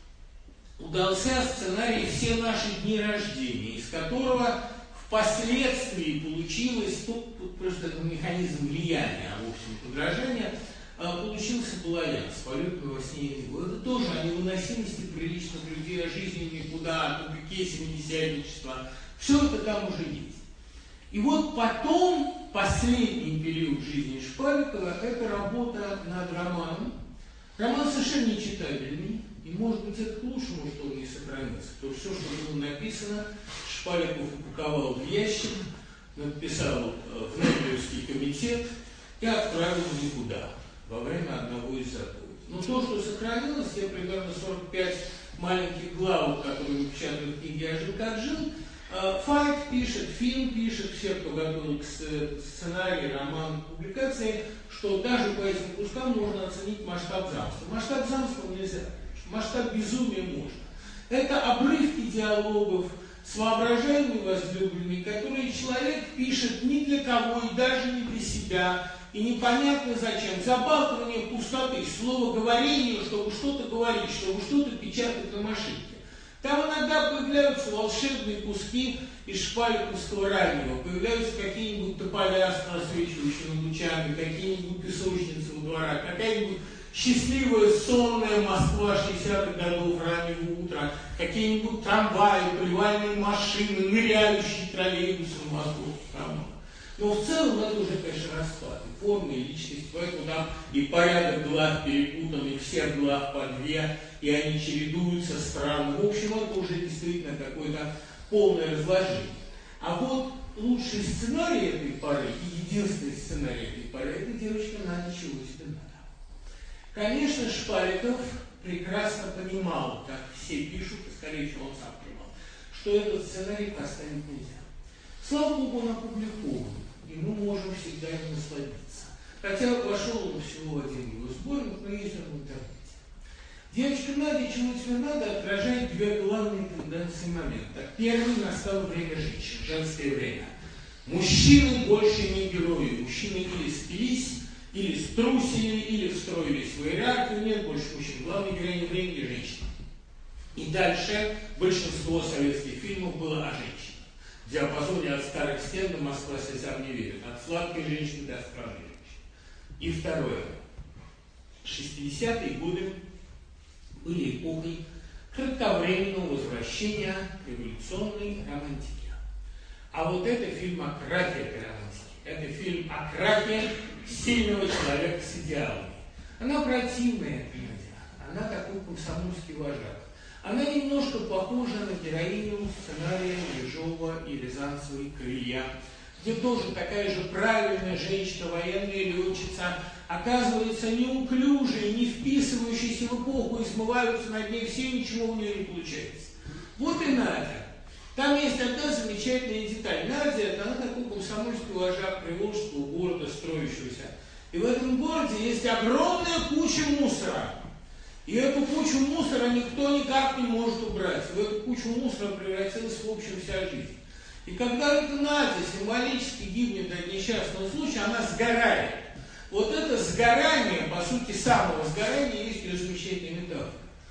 удался сценарий «Все наши дни рождения», из которого впоследствии получилось, тут, тут просто это механизм влияния, а вовсе не подражания, получился Балаян с «Полетами во сне и наяву». Это тоже о невыносимости приличных людей, о жизни никуда, о тупике семидесятничества. Все это там уже есть. И вот потом, последний период жизни Шпаликова, это работа над романом. Роман совершенно нечитабельный, и, может быть, это к лучшему, что он не сохранился. То все, что было написано, Шпаликов упаковал в ящик, написал в Нобелевский комитет и отправил никуда во время одного из заповедей. Но то, что сохранилось, те примерно сорок пять маленьких глав, которые мы печатали в книге «Я жил, как жил», факт пишет, фильм пишет, все, кто готовил к сценарию, роман, публикации, что даже по этим кускам можно оценить масштаб замысла. Масштаб замысла нельзя, масштаб безумия можно. Это обрывки диалогов с воображаемыми возлюбленными, которые человек пишет ни для кого и даже не для себя, и непонятно зачем. Забалтывание пустоты, словоговорение, чтобы что-то говорить, чтобы что-то печатать на машинке. Там иногда появляются волшебные куски из шпальковского радио, появляются какие-нибудь тополя с просвечивающими лучами, какие-нибудь песочницы во дворах, какая-нибудь счастливая сонная Москва шестидесятых годов раннего утра, какие-нибудь трамваи, поливальные машины, ныряющие троллейбусы в московских романах. Но в целом это уже, конечно, распад. И формы, и личность, поэтому там и порядок глав перепутан, и всех глав по две, и они чередуются странно. В общем, это уже действительно какое-то полное разложение. А вот лучший сценарий этой поры, и единственный сценарий этой поры, это «Девочка, Надя, чего тебе надо». Конечно, Шпаликов прекрасно понимал, как все пишут, и скорее всего он сам понимал, что этот сценарий поставить нельзя. Слава Богу, он опубликован, и мы можем всегда им насладиться. Хотя вошел он всего в один его сборник, но есть он в интернете. «Девочка Надя, чего тебе надо» отражает две главные тенденции момента. Первый — настало время женщин, женское время. Мужчины больше не герои. Мужчины или спились, или струсили, или встроились в иерархию. Нет больше мужчин. Главной героиней времени — женщина. И дальше большинство советских фильмов было о женщинах. В диапазоне от старых стен до Москва слезам не верит. От сладкой женщины до страшной женщины. И второе. шестидесятые годы были эпохой кратковременного возвращения к революционной романтике. А вот это фильм о крахе этой романтики. Это фильм о крахе сильного человека с идеалами. Она противная, понимаете. Она такой комсомольский вожак. Она немножко похожа на героиню сценария Ежова и Рязанцевой «Колея», где тоже такая же правильная женщина, военная летчица, оказывается неуклюжей, не вписывающейся в эпоху, и смываются над ней все, ничего у нее не получается. Вот и Надя. Там есть одна замечательная деталь. Надя — это она такой комсомольский вожак приволжского города, строящегося. И в этом городе есть огромная куча мусора. И эту кучу мусора никто никак не может убрать. В эту кучу мусора превратилась в общем вся жизнь. И когда эта Надя символически гибнет от несчастного случая, она сгорает. Вот это сгорание, по сути, самого сгорания, есть ее замечательная метафора.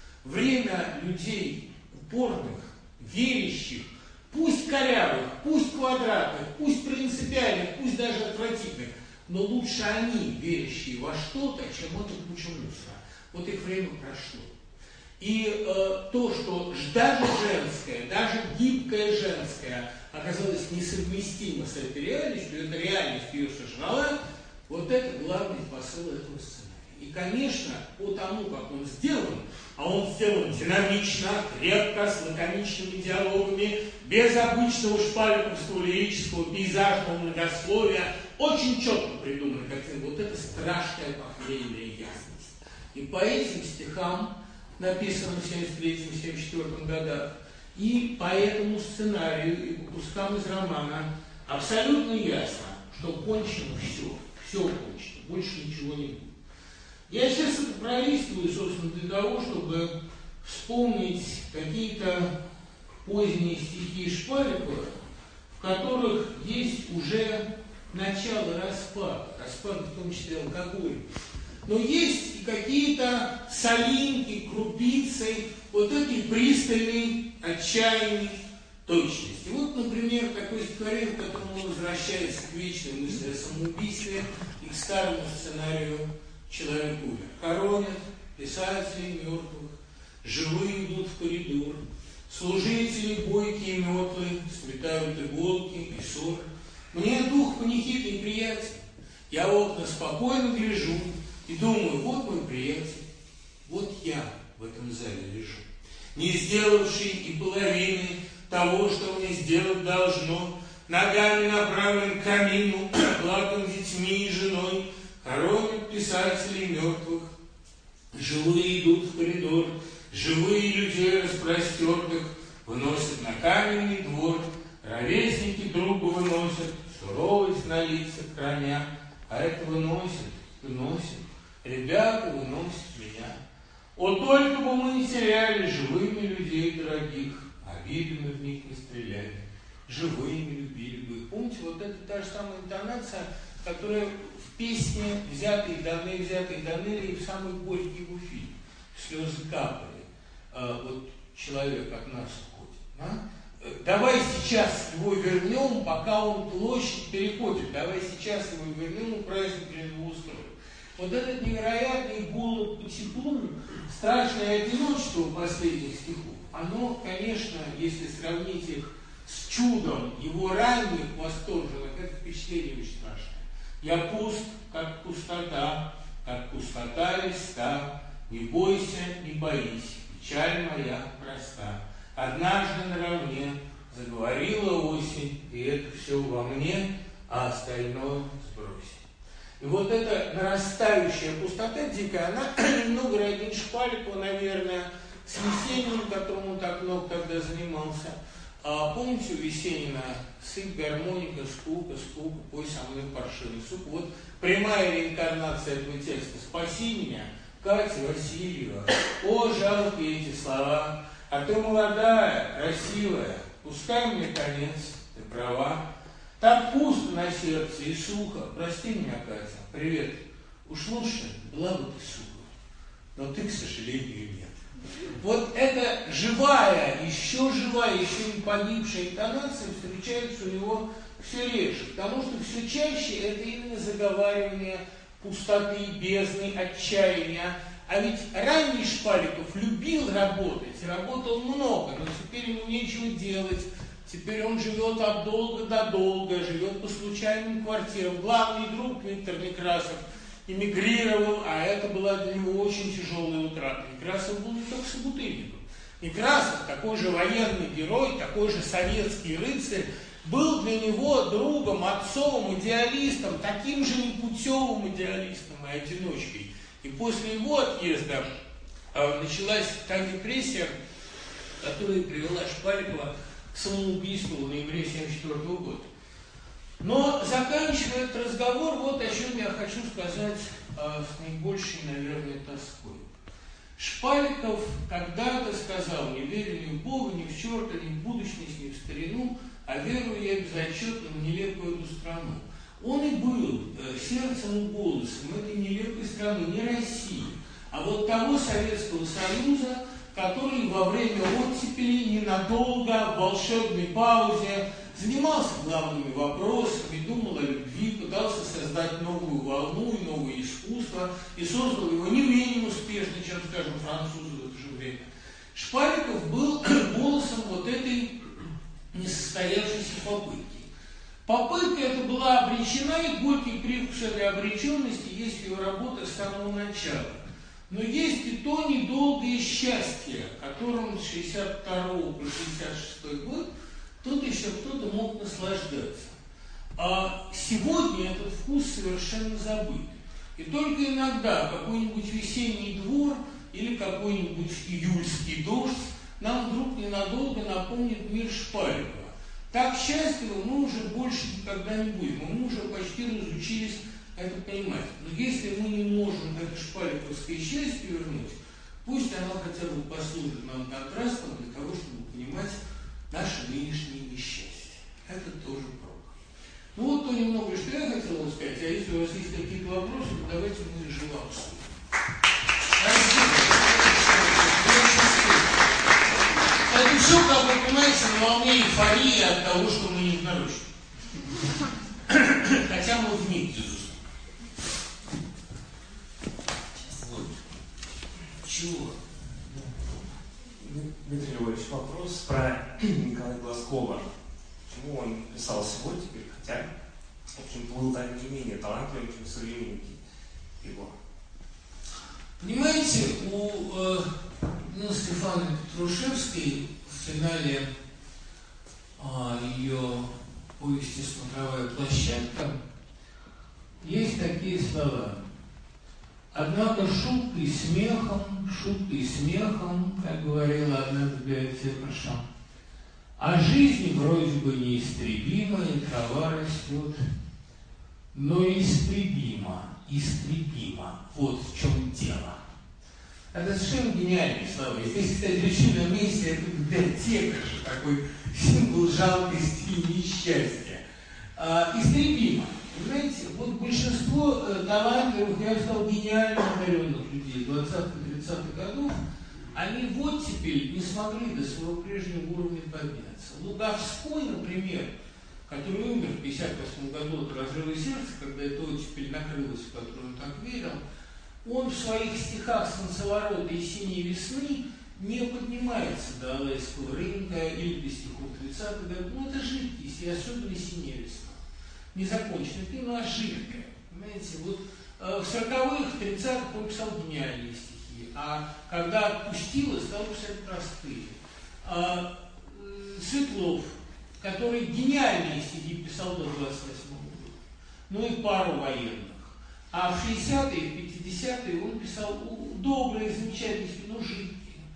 Время людей упорных, верящих, пусть корявых, пусть квадратных, пусть принципиальных, пусть даже отвратительных, но лучше они, верящие во что-то, чем эта куча мусора. Вот их время прошло. И э, то, что даже женское, даже гибкое женское оказалось несовместимо с этой реальностью, эта реальность ее сожрала, вот это главный посыл этого сценария. И, конечно, по тому, как он сделан, а он сделан динамично, крепко, с лаконичными диалогами, без обычного шпаликовского лирического пейзажного многословия, очень четко придуман картина. Вот это страшная похмельная ясность. И по этим стихам, написанным в семьдесят третьем — семьдесят четвёртом годах, и по этому сценарию, и по кускам из романа абсолютно ясно, что кончено все, все кончено, больше ничего не будет. Я сейчас это пролистываю, собственно, для того, чтобы вспомнить какие-то поздние стихи Шпаликова, в которых есть уже начало распада, распада в том числе алкоголя. Но есть и какие-то солинки, крупицы вот этой пристальной, отчаянной точности. Вот, например, такой стихотворение, в котором он возвращается к вечной мысли о самоубийстве и к старому сценарию «Человек умер». Хоронят писателей мертвых, живые идут в коридор, служители бойкие метлы, сметают иголки, песок. Мне дух панихидный приятель, я в окна спокойно гляжу, и думаю, вот мой приятель, вот я в этом зале лежу, не сделавший и половины того, что мне сделать должно, ногами направлен к камину, плакан детьми и женой, хоронят писателей мертвых, живые идут в коридор, живые людей распростертых выносят на каменный двор, ровесники на лицах храня, а это выносит, выносит, ребята выносят меня. О, только бы мы не теряли живыми людей дорогих, обидами в них не стреляли, живыми любили бы их. Помните, вот это та же самая интонация, которая в песне «Взятые даны, взятые даны» и в самый горький его фильм «Слезы капали». А, вот человек от нас уходит. Да? Давай сейчас его вернем, пока он площадь переходит. Давай сейчас его вернем, и праздник для него устроим. Вот этот невероятный голод по теплу, страшное одиночество последних стихов, оно, конечно, если сравнить их с чудом его ранних восторженных, это впечатление очень страшное. Я пуст, как пустота, как пустота листа, не бойся, не боись, печаль моя проста. Однажды наравне заговорила осень, и это все во мне, а остальное сбрось. И вот эта нарастающая пустота дикая, она немного роднит Шпаликова, наверное, с Есениным, которым он так много тогда занимался. А помните у Есенина «Сыпь, гармоника, скука, скука, пой со мной паршивый сук». Вот прямая реинкарнация этого текста. «Спаси меня, Катя Васильева, о, жалкие эти слова, а ты молодая, красивая, пускай мне конец, ты права. Так пусто на сердце и сухо, прости меня, Катя, привет. Уж лучше была бы ты сука, но ты, к сожалению, нет». Вот эта живая, еще живая, еще не погибшая интонация встречается у него все реже, потому что все чаще это именно заговаривание пустоты, бездны, отчаяния. А ведь ранний Шпаликов любил работать, работал много, но теперь ему нечего делать. Теперь он живет от долга до долга, живет по случайным квартирам. Главный друг Виктор Некрасов эмигрировал, а это была для него очень тяжелая утрата. Некрасов был не только собутыльником. Некрасов, такой же военный герой, такой же советский рыцарь, был для него другом, отцом, идеалистом, таким же непутевым идеалистом и одиночкой. И после его отъезда э, началась та депрессия, которая привела Шпаликова к самоубийству в ноябре тысяча девятьсот семьдесят четвёртого года. Но заканчивая этот разговор, вот о чем я хочу сказать э, с наибольшей, наверное, тоской. Шпаликов когда-то сказал: «Не верю ни в Бога, ни в черта, ни в будущность, ни в старину, а верую я безотчетно в нелепую эту страну». Он и был э, сердцем и голосом этой нелепой страны, не России, а вот того Советского Союза, который во время оттепели ненадолго, в волшебной паузе, занимался главными вопросами, думал о любви, пытался создать новую волну и новое искусство, и создал его не менее успешно, чем, скажем, французы в это же время. Шпаликов был голосом вот этой несостоявшейся попытки. Попытка эта была обречена, и горький привкус этой обреченности есть в его работах с самого начала. Но есть и то недолгое счастье, которым с шестьдесят второго по шестьдесят шестой год тут еще кто-то мог наслаждаться. А сегодня этот вкус совершенно забыт. И только иногда какой-нибудь весенний двор или какой-нибудь июльский дождь нам вдруг ненадолго напомнит мир Шпаликова. Так счастливы мы уже больше никогда не будем. Мы уже почти разучились это понимать. Но если мы не можем это шпаликовское счастье вернуть, пусть оно хотя бы послужит нам контрастом для того, чтобы понимать наше нынешнее несчастье. Это тоже прок. Ну вот то немного, что я хотел вам сказать. А если у вас есть какие-то вопросы, то давайте мы их живо обсудим. Это все, как вы понимаете, на волне эйфории от того, что мы не в наручниках. Хотя мы в них, безусловно. Вот. Чего? Дмитрий Львович, вопрос про Николая Глазкова. Почему он писал всего теперь, хотя, в общем-то, был так не менее талантливым, чем современники его? Понимаете, у э, ну, Стефаны Петрушевской в финале э, ее повести «Смотровая площадка» есть такие слова. Однако шуткой и смехом, шуткой и смехом, как говорила одна библиотекарша, а жизнь вроде бы неистребима, и трава растет, но истребимо, истребимо. Вот в чем дело. Это совершенно гениальные слова. Здесь, кстати, в причинном месте это библиотека же, такой символ жалкости и несчастья. А, истребимо. Понимаете, вот большинство э, талантливых, я бы сказал, гениально одаренных людей двадцатых-тридцатых годов, они в оттепель не смогли до своего прежнего уровня подняться. Луговской, например, который умер в пятьдесят восьмом году от разрыва сердца, когда эта оттепель накрылась, в которую он так верил, он в своих стихах «Солнцеворота» и «Синей весны» не поднимается до Алайского рынка или до стихов тридцатых годов. Ну, это жидкость, и особенно «Синяя весна». Не законченная книга, а жидкая. Понимаете, вот э, в сороковых, тридцатых он писал гениальные стихи, а когда отпустило, стал писать простые. А, э, Светлов, который гениальные стихи писал до двадцать восьмого года, ну и пару военных. А в шестидесятые, в пятидесятые он писал добрые, замечательные стихи, но жидкие.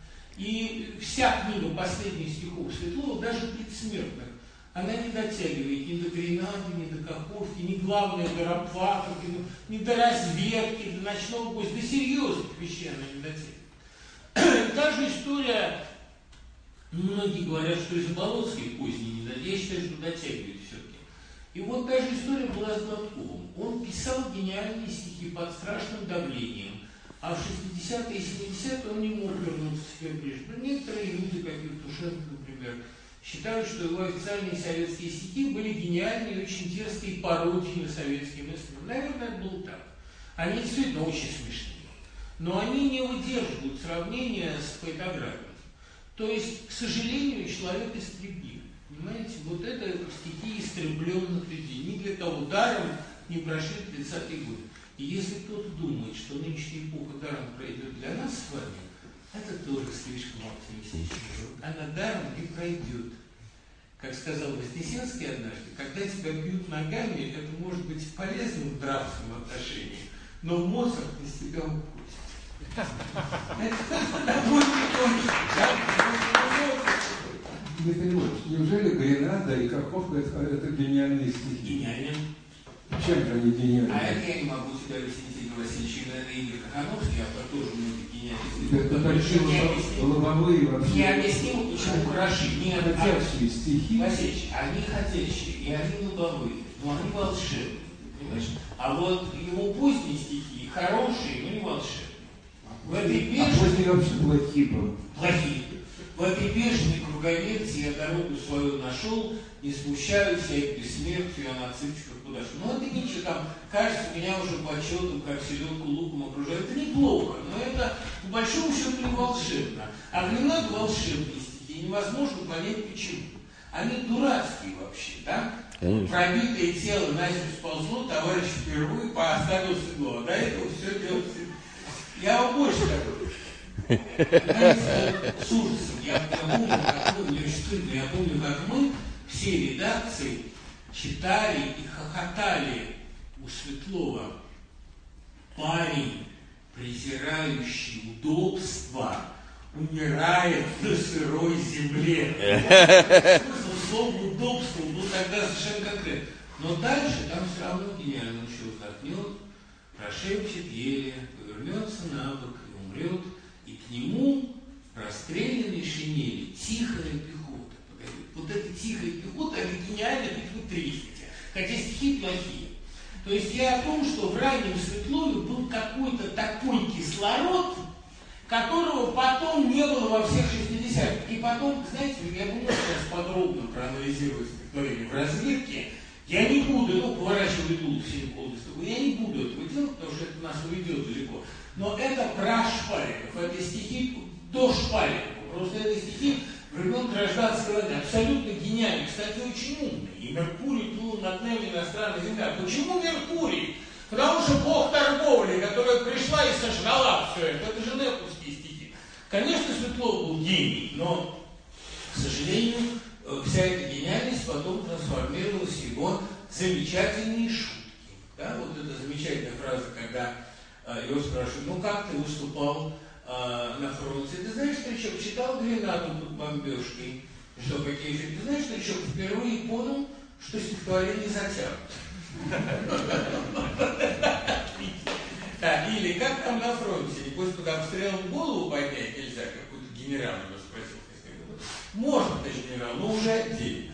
И вся книга последних стихов Светлова, даже предсмертных, она не дотягивает ни до Гренады, ни до Каховки, ни главное до Рапваторки, ни до разведки, до ночного гостя, до серьезных вещей она не дотягивает. Та же история, многие говорят, что и Заболоцкий поздний не дотягивает, я считаю, что дотягивает все-таки. И вот та же история была с Гладковым. Он писал гениальные стихи под страшным давлением, а в шестидесятые и семидесятые он не мог вернуться к себе прежде. Но некоторые люди, как Евтушенко, например, считают, что его официальные советские стихи были гениальные и очень дерзкие пародии на советские мысли. Наверное, это было так. Они действительно очень смешные. Но они не выдерживают сравнения с поэтографией. То есть, к сожалению, человек истребим. Понимаете, вот это стихи истребленных людей. Ни для кого даром не прошли тридцатые годы. И если кто-то думает, что нынешняя эпоха даром пройдет для нас с вами, это тоже слишком оптимистично. Она даром не пройдет. Как сказал Вознесенский однажды, когда тебя бьют ногами, это может быть полезным в нравственном отношении, но в Моцарт из тебя укусит. Дмитрий Львович, неужели Гренада и Каховка это, это гениальные стихи? Гениальные. Чем же они гениальные? А это я не могу тебя объяснить, Игорь Васильевич, наверное, Игорь Кахановский, автор тоже многих гениальных стихов. Это большие лобовые вообще. Не объяснил, почему хороши. Нет, хотящие стихи. Васильевич, они хотящие, и они лобовые, но они волшебные, понимаешь? А вот его поздние стихи хорошие, но не волшебные. В этой бешеной... А поздние вообще плохие были. Плохие. В этой бешеной круговерти я дорогу свою нашел, не смущаюсь я их бессмертию, а на цыпочках куда шел. Ну это ничего, там, кажется, меня уже почетом, как селенку луком окружают. Это неплохо, но это, по большому счету, не волшебно. А Гренада волшебные стихи, невозможно понять почему. Они дурацкие вообще, да? Конечно. Пробитое тело наискось сползло, товарищ впервые поставил седло. До этого все делается. Я вам больше говорю. Знаете, с ужасом. Я, я помню, как мы, мне очень стыдно, я помню, как мы, все редакции, читали и хохотали у Светлова. Парень, презирающий удобства, умирает на сырой земле. Смысл слова удобства был тогда совершенно конкретный. Но дальше там все равно гениально еще вздохнет, прошепчет еле, повернется на бок и умрет. И к нему в расстрелянной шинели тихая пехота. Вот эта тихая пехота, это гениально, ведь вы треснете. Хотя стихи плохие. То есть я о том, что в раннем Светлове был какой-то такой кислород, которого потом не было во всех шестидесятых. И потом, знаете, я бы мог сейчас подробно проанализировать стихотворение в разведке. Я не буду, ну, поворачиваю голову всеми полностью, я не буду этого делать, потому что это нас уведет далеко. Но это про Шпаликов, это стихи до Шпаликова. Просто это стихи времен гражданской войны, абсолютно гениальные, кстати, очень умные. И Меркурий плыл над нами иностранная земля. Почему Меркурий? Потому что бог торговли, которая пришла и сожрала все это. Это женевские стихи. Конечно, Светлов был гений, но, к сожалению, вся эта гениальность потом трансформировалась в его замечательные шутки. Да? Вот эта замечательная фраза, когда э, его спрашивают, ну как ты выступал э, на фронте? Ты знаешь, старичок, читал Гренаду под бомбежкой? Что, какие же? Ты знаешь, старичок, впервые понял, что стихотворение затянут. Да, или как там на фронте, небось под обстрелом голову поднять нельзя, какой-то генерал его спросил. Можно, ты генерал, но уже отдельно.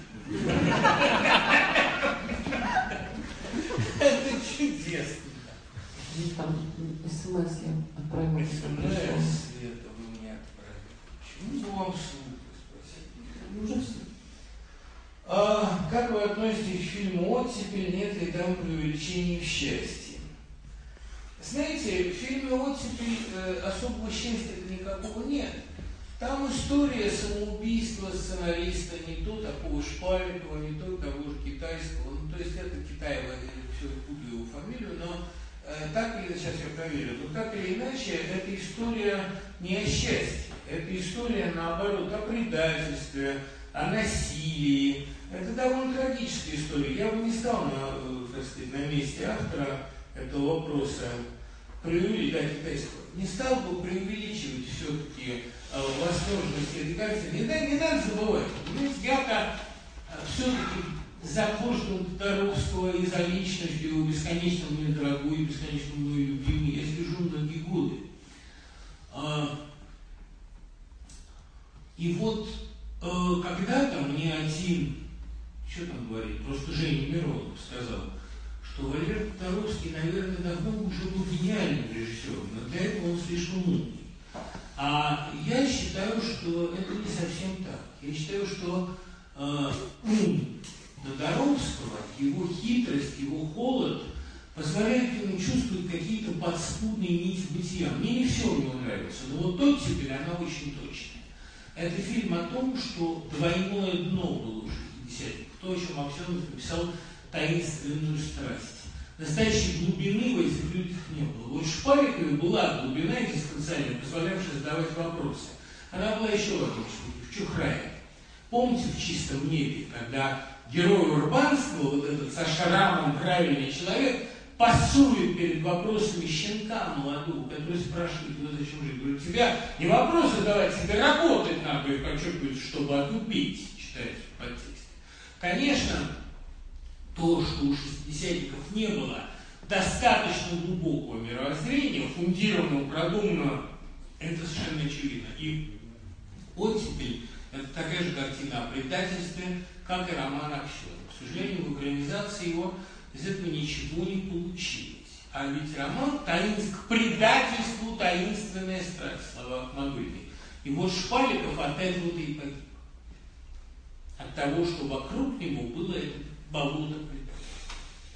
Это чудесно. Там смс я отправила. смс это вы мне отправили. Почему бы вам слух спросить? Уже все. А, как вы относитесь к фильму «Оттепель»? Нет ли там преувеличений в счастье? Знаете, в фильме «Оттепель» э, особого счастья-то никакого нет. Там история самоубийства сценариста, не то такого Шпаликова, не то того же китайского. Ну, то есть это Китаева, я все путаю его фамилию, но э, так или сейчас я проверю, но так или иначе, эта история не о счастье. Это история, наоборот, о предательстве, о насилии. Это довольно трагическая история. Я бы не стал на, так сказать, на месте автора этого вопроса преувеличивать, китайского. Не стал бы преувеличивать все-таки восторженность этой картины. Не, не надо забывать. Понимаете, я-то все-таки захожу Таровского и за личностью его бесконечно мне дорогой и бесконечно мной любимый. Я слежу многие годы. И вот когда-то мне один, что там говорить, просто Женя Миронов сказал, что Валерий Таровский, наверное, давно уже был гениальным режиссером, но для этого он слишком умный. А я считаю, что это не совсем так. Я считаю, что э, ум Тодоровского, его хитрость, его холод позволяют ему чувствовать какие-то подспудные нити бытия. Мне не все у него нравится, но вот «Оттепель» она очень точная. Это фильм о том, что двойное дно было в шестидесятых. То, о чем Аксенов написал «Таинственную страсть». Настоящей глубины в этих людях не было. Вот в Шпаликове была глубина экзистенциальная, позволявшая задавать вопросы. Она была еще в одном случае, в Чухрае. Помните в «Чистом небе», когда герой Урбанского, вот этот со шрамом правильный человек, пасует перед вопросами щенка молодого, который спрашивает, ну зачем жить? Говорит, тебя не вопросы задавать, тебе работать надо, и подчеркивает, чтобы отупить, читается в подтексте. Конечно, то, что у шестидесятников не было достаточно глубокого мировоззрения, фундированного, продуманного, это совершенно очевидно. И «Оттепель» — это такая же картина о предательстве, как и роман Аксенова. К сожалению, в экранизации его из этого ничего не получилось. А ведь роман таинств, к предательству таинственная страсть, слова Ахмадуллиной. И вот Шпаликов от этого-то и погиб. От того, что вокруг него было это болото предательства.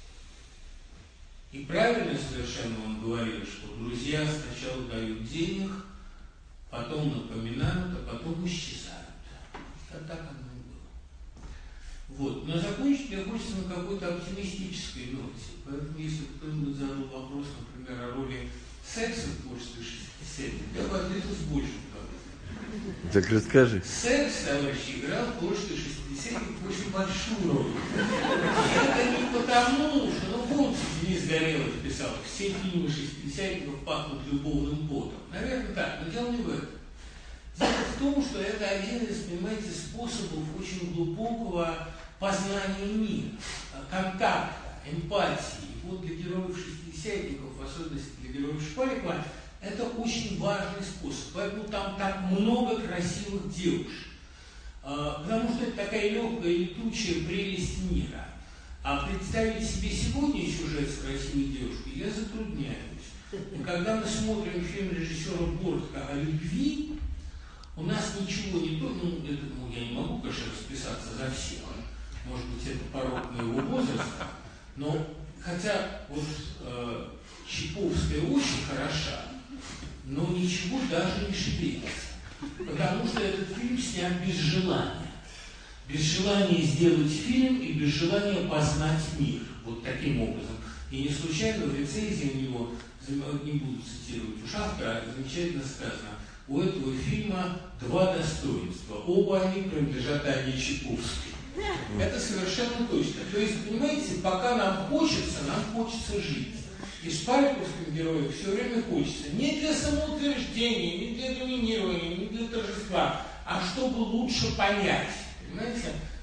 И правильно совершенно он говорил, что друзья сначала дают денег, потом напоминают, а потом исчезают. А так оно и было. Вот. Но закончить мне хочется на какой-то оптимистической ноте. Поэтому, если кто-нибудь задал вопрос, например, о роли секса в творчестве шестидесятых, я бы ответил с большим удовольствием. Так расскажи. Секс, товарищи, играл в творчестве шестидесятых очень большую роль. Это не потому, что, ну, помните, Денис Горелов писал, все фильмы шестидесятых пахнут любовным потом. Наверное, так, но дело не в этом. Дело в том, что это один из, понимаете, способов очень глубокого познания мира, контакта, эмпатии. И вот для героев шестидесятников, в особенности для героев Шпаликова, это очень важный способ. Поэтому там так много красивых девушек. Потому что это такая легкая, летучая прелесть мира. А представить себе сегодня сюжет с красивой девушкой я затрудняюсь. И когда мы смотрим фильм режиссера Бортко о любви, у нас ничего не то, ну, это, ну, я не могу, конечно, расписаться за всех. Может быть, это порог моего возраста. Но, хотя вот э, Чиповская очень хороша, но ничего даже не шевелится. Потому что этот фильм снят без желания. Без желания сделать фильм и без желания познать мир. Вот таким образом. И не случайно в рецензии у него, не буду цитировать уж автора, замечательно сказано, у этого фильма два достоинства. Оба они принадлежат Анне Чиповской. Это совершенно точно. То есть, понимаете, пока нам хочется, нам хочется жить. И шпаликовским героям все время хочется не для самоутверждения, не для доминирования, не для торжества, а чтобы лучше понять. Понимаете?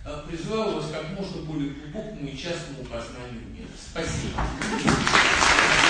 призываю вас как можно более глубокому и частному познанию мира. Спасибо.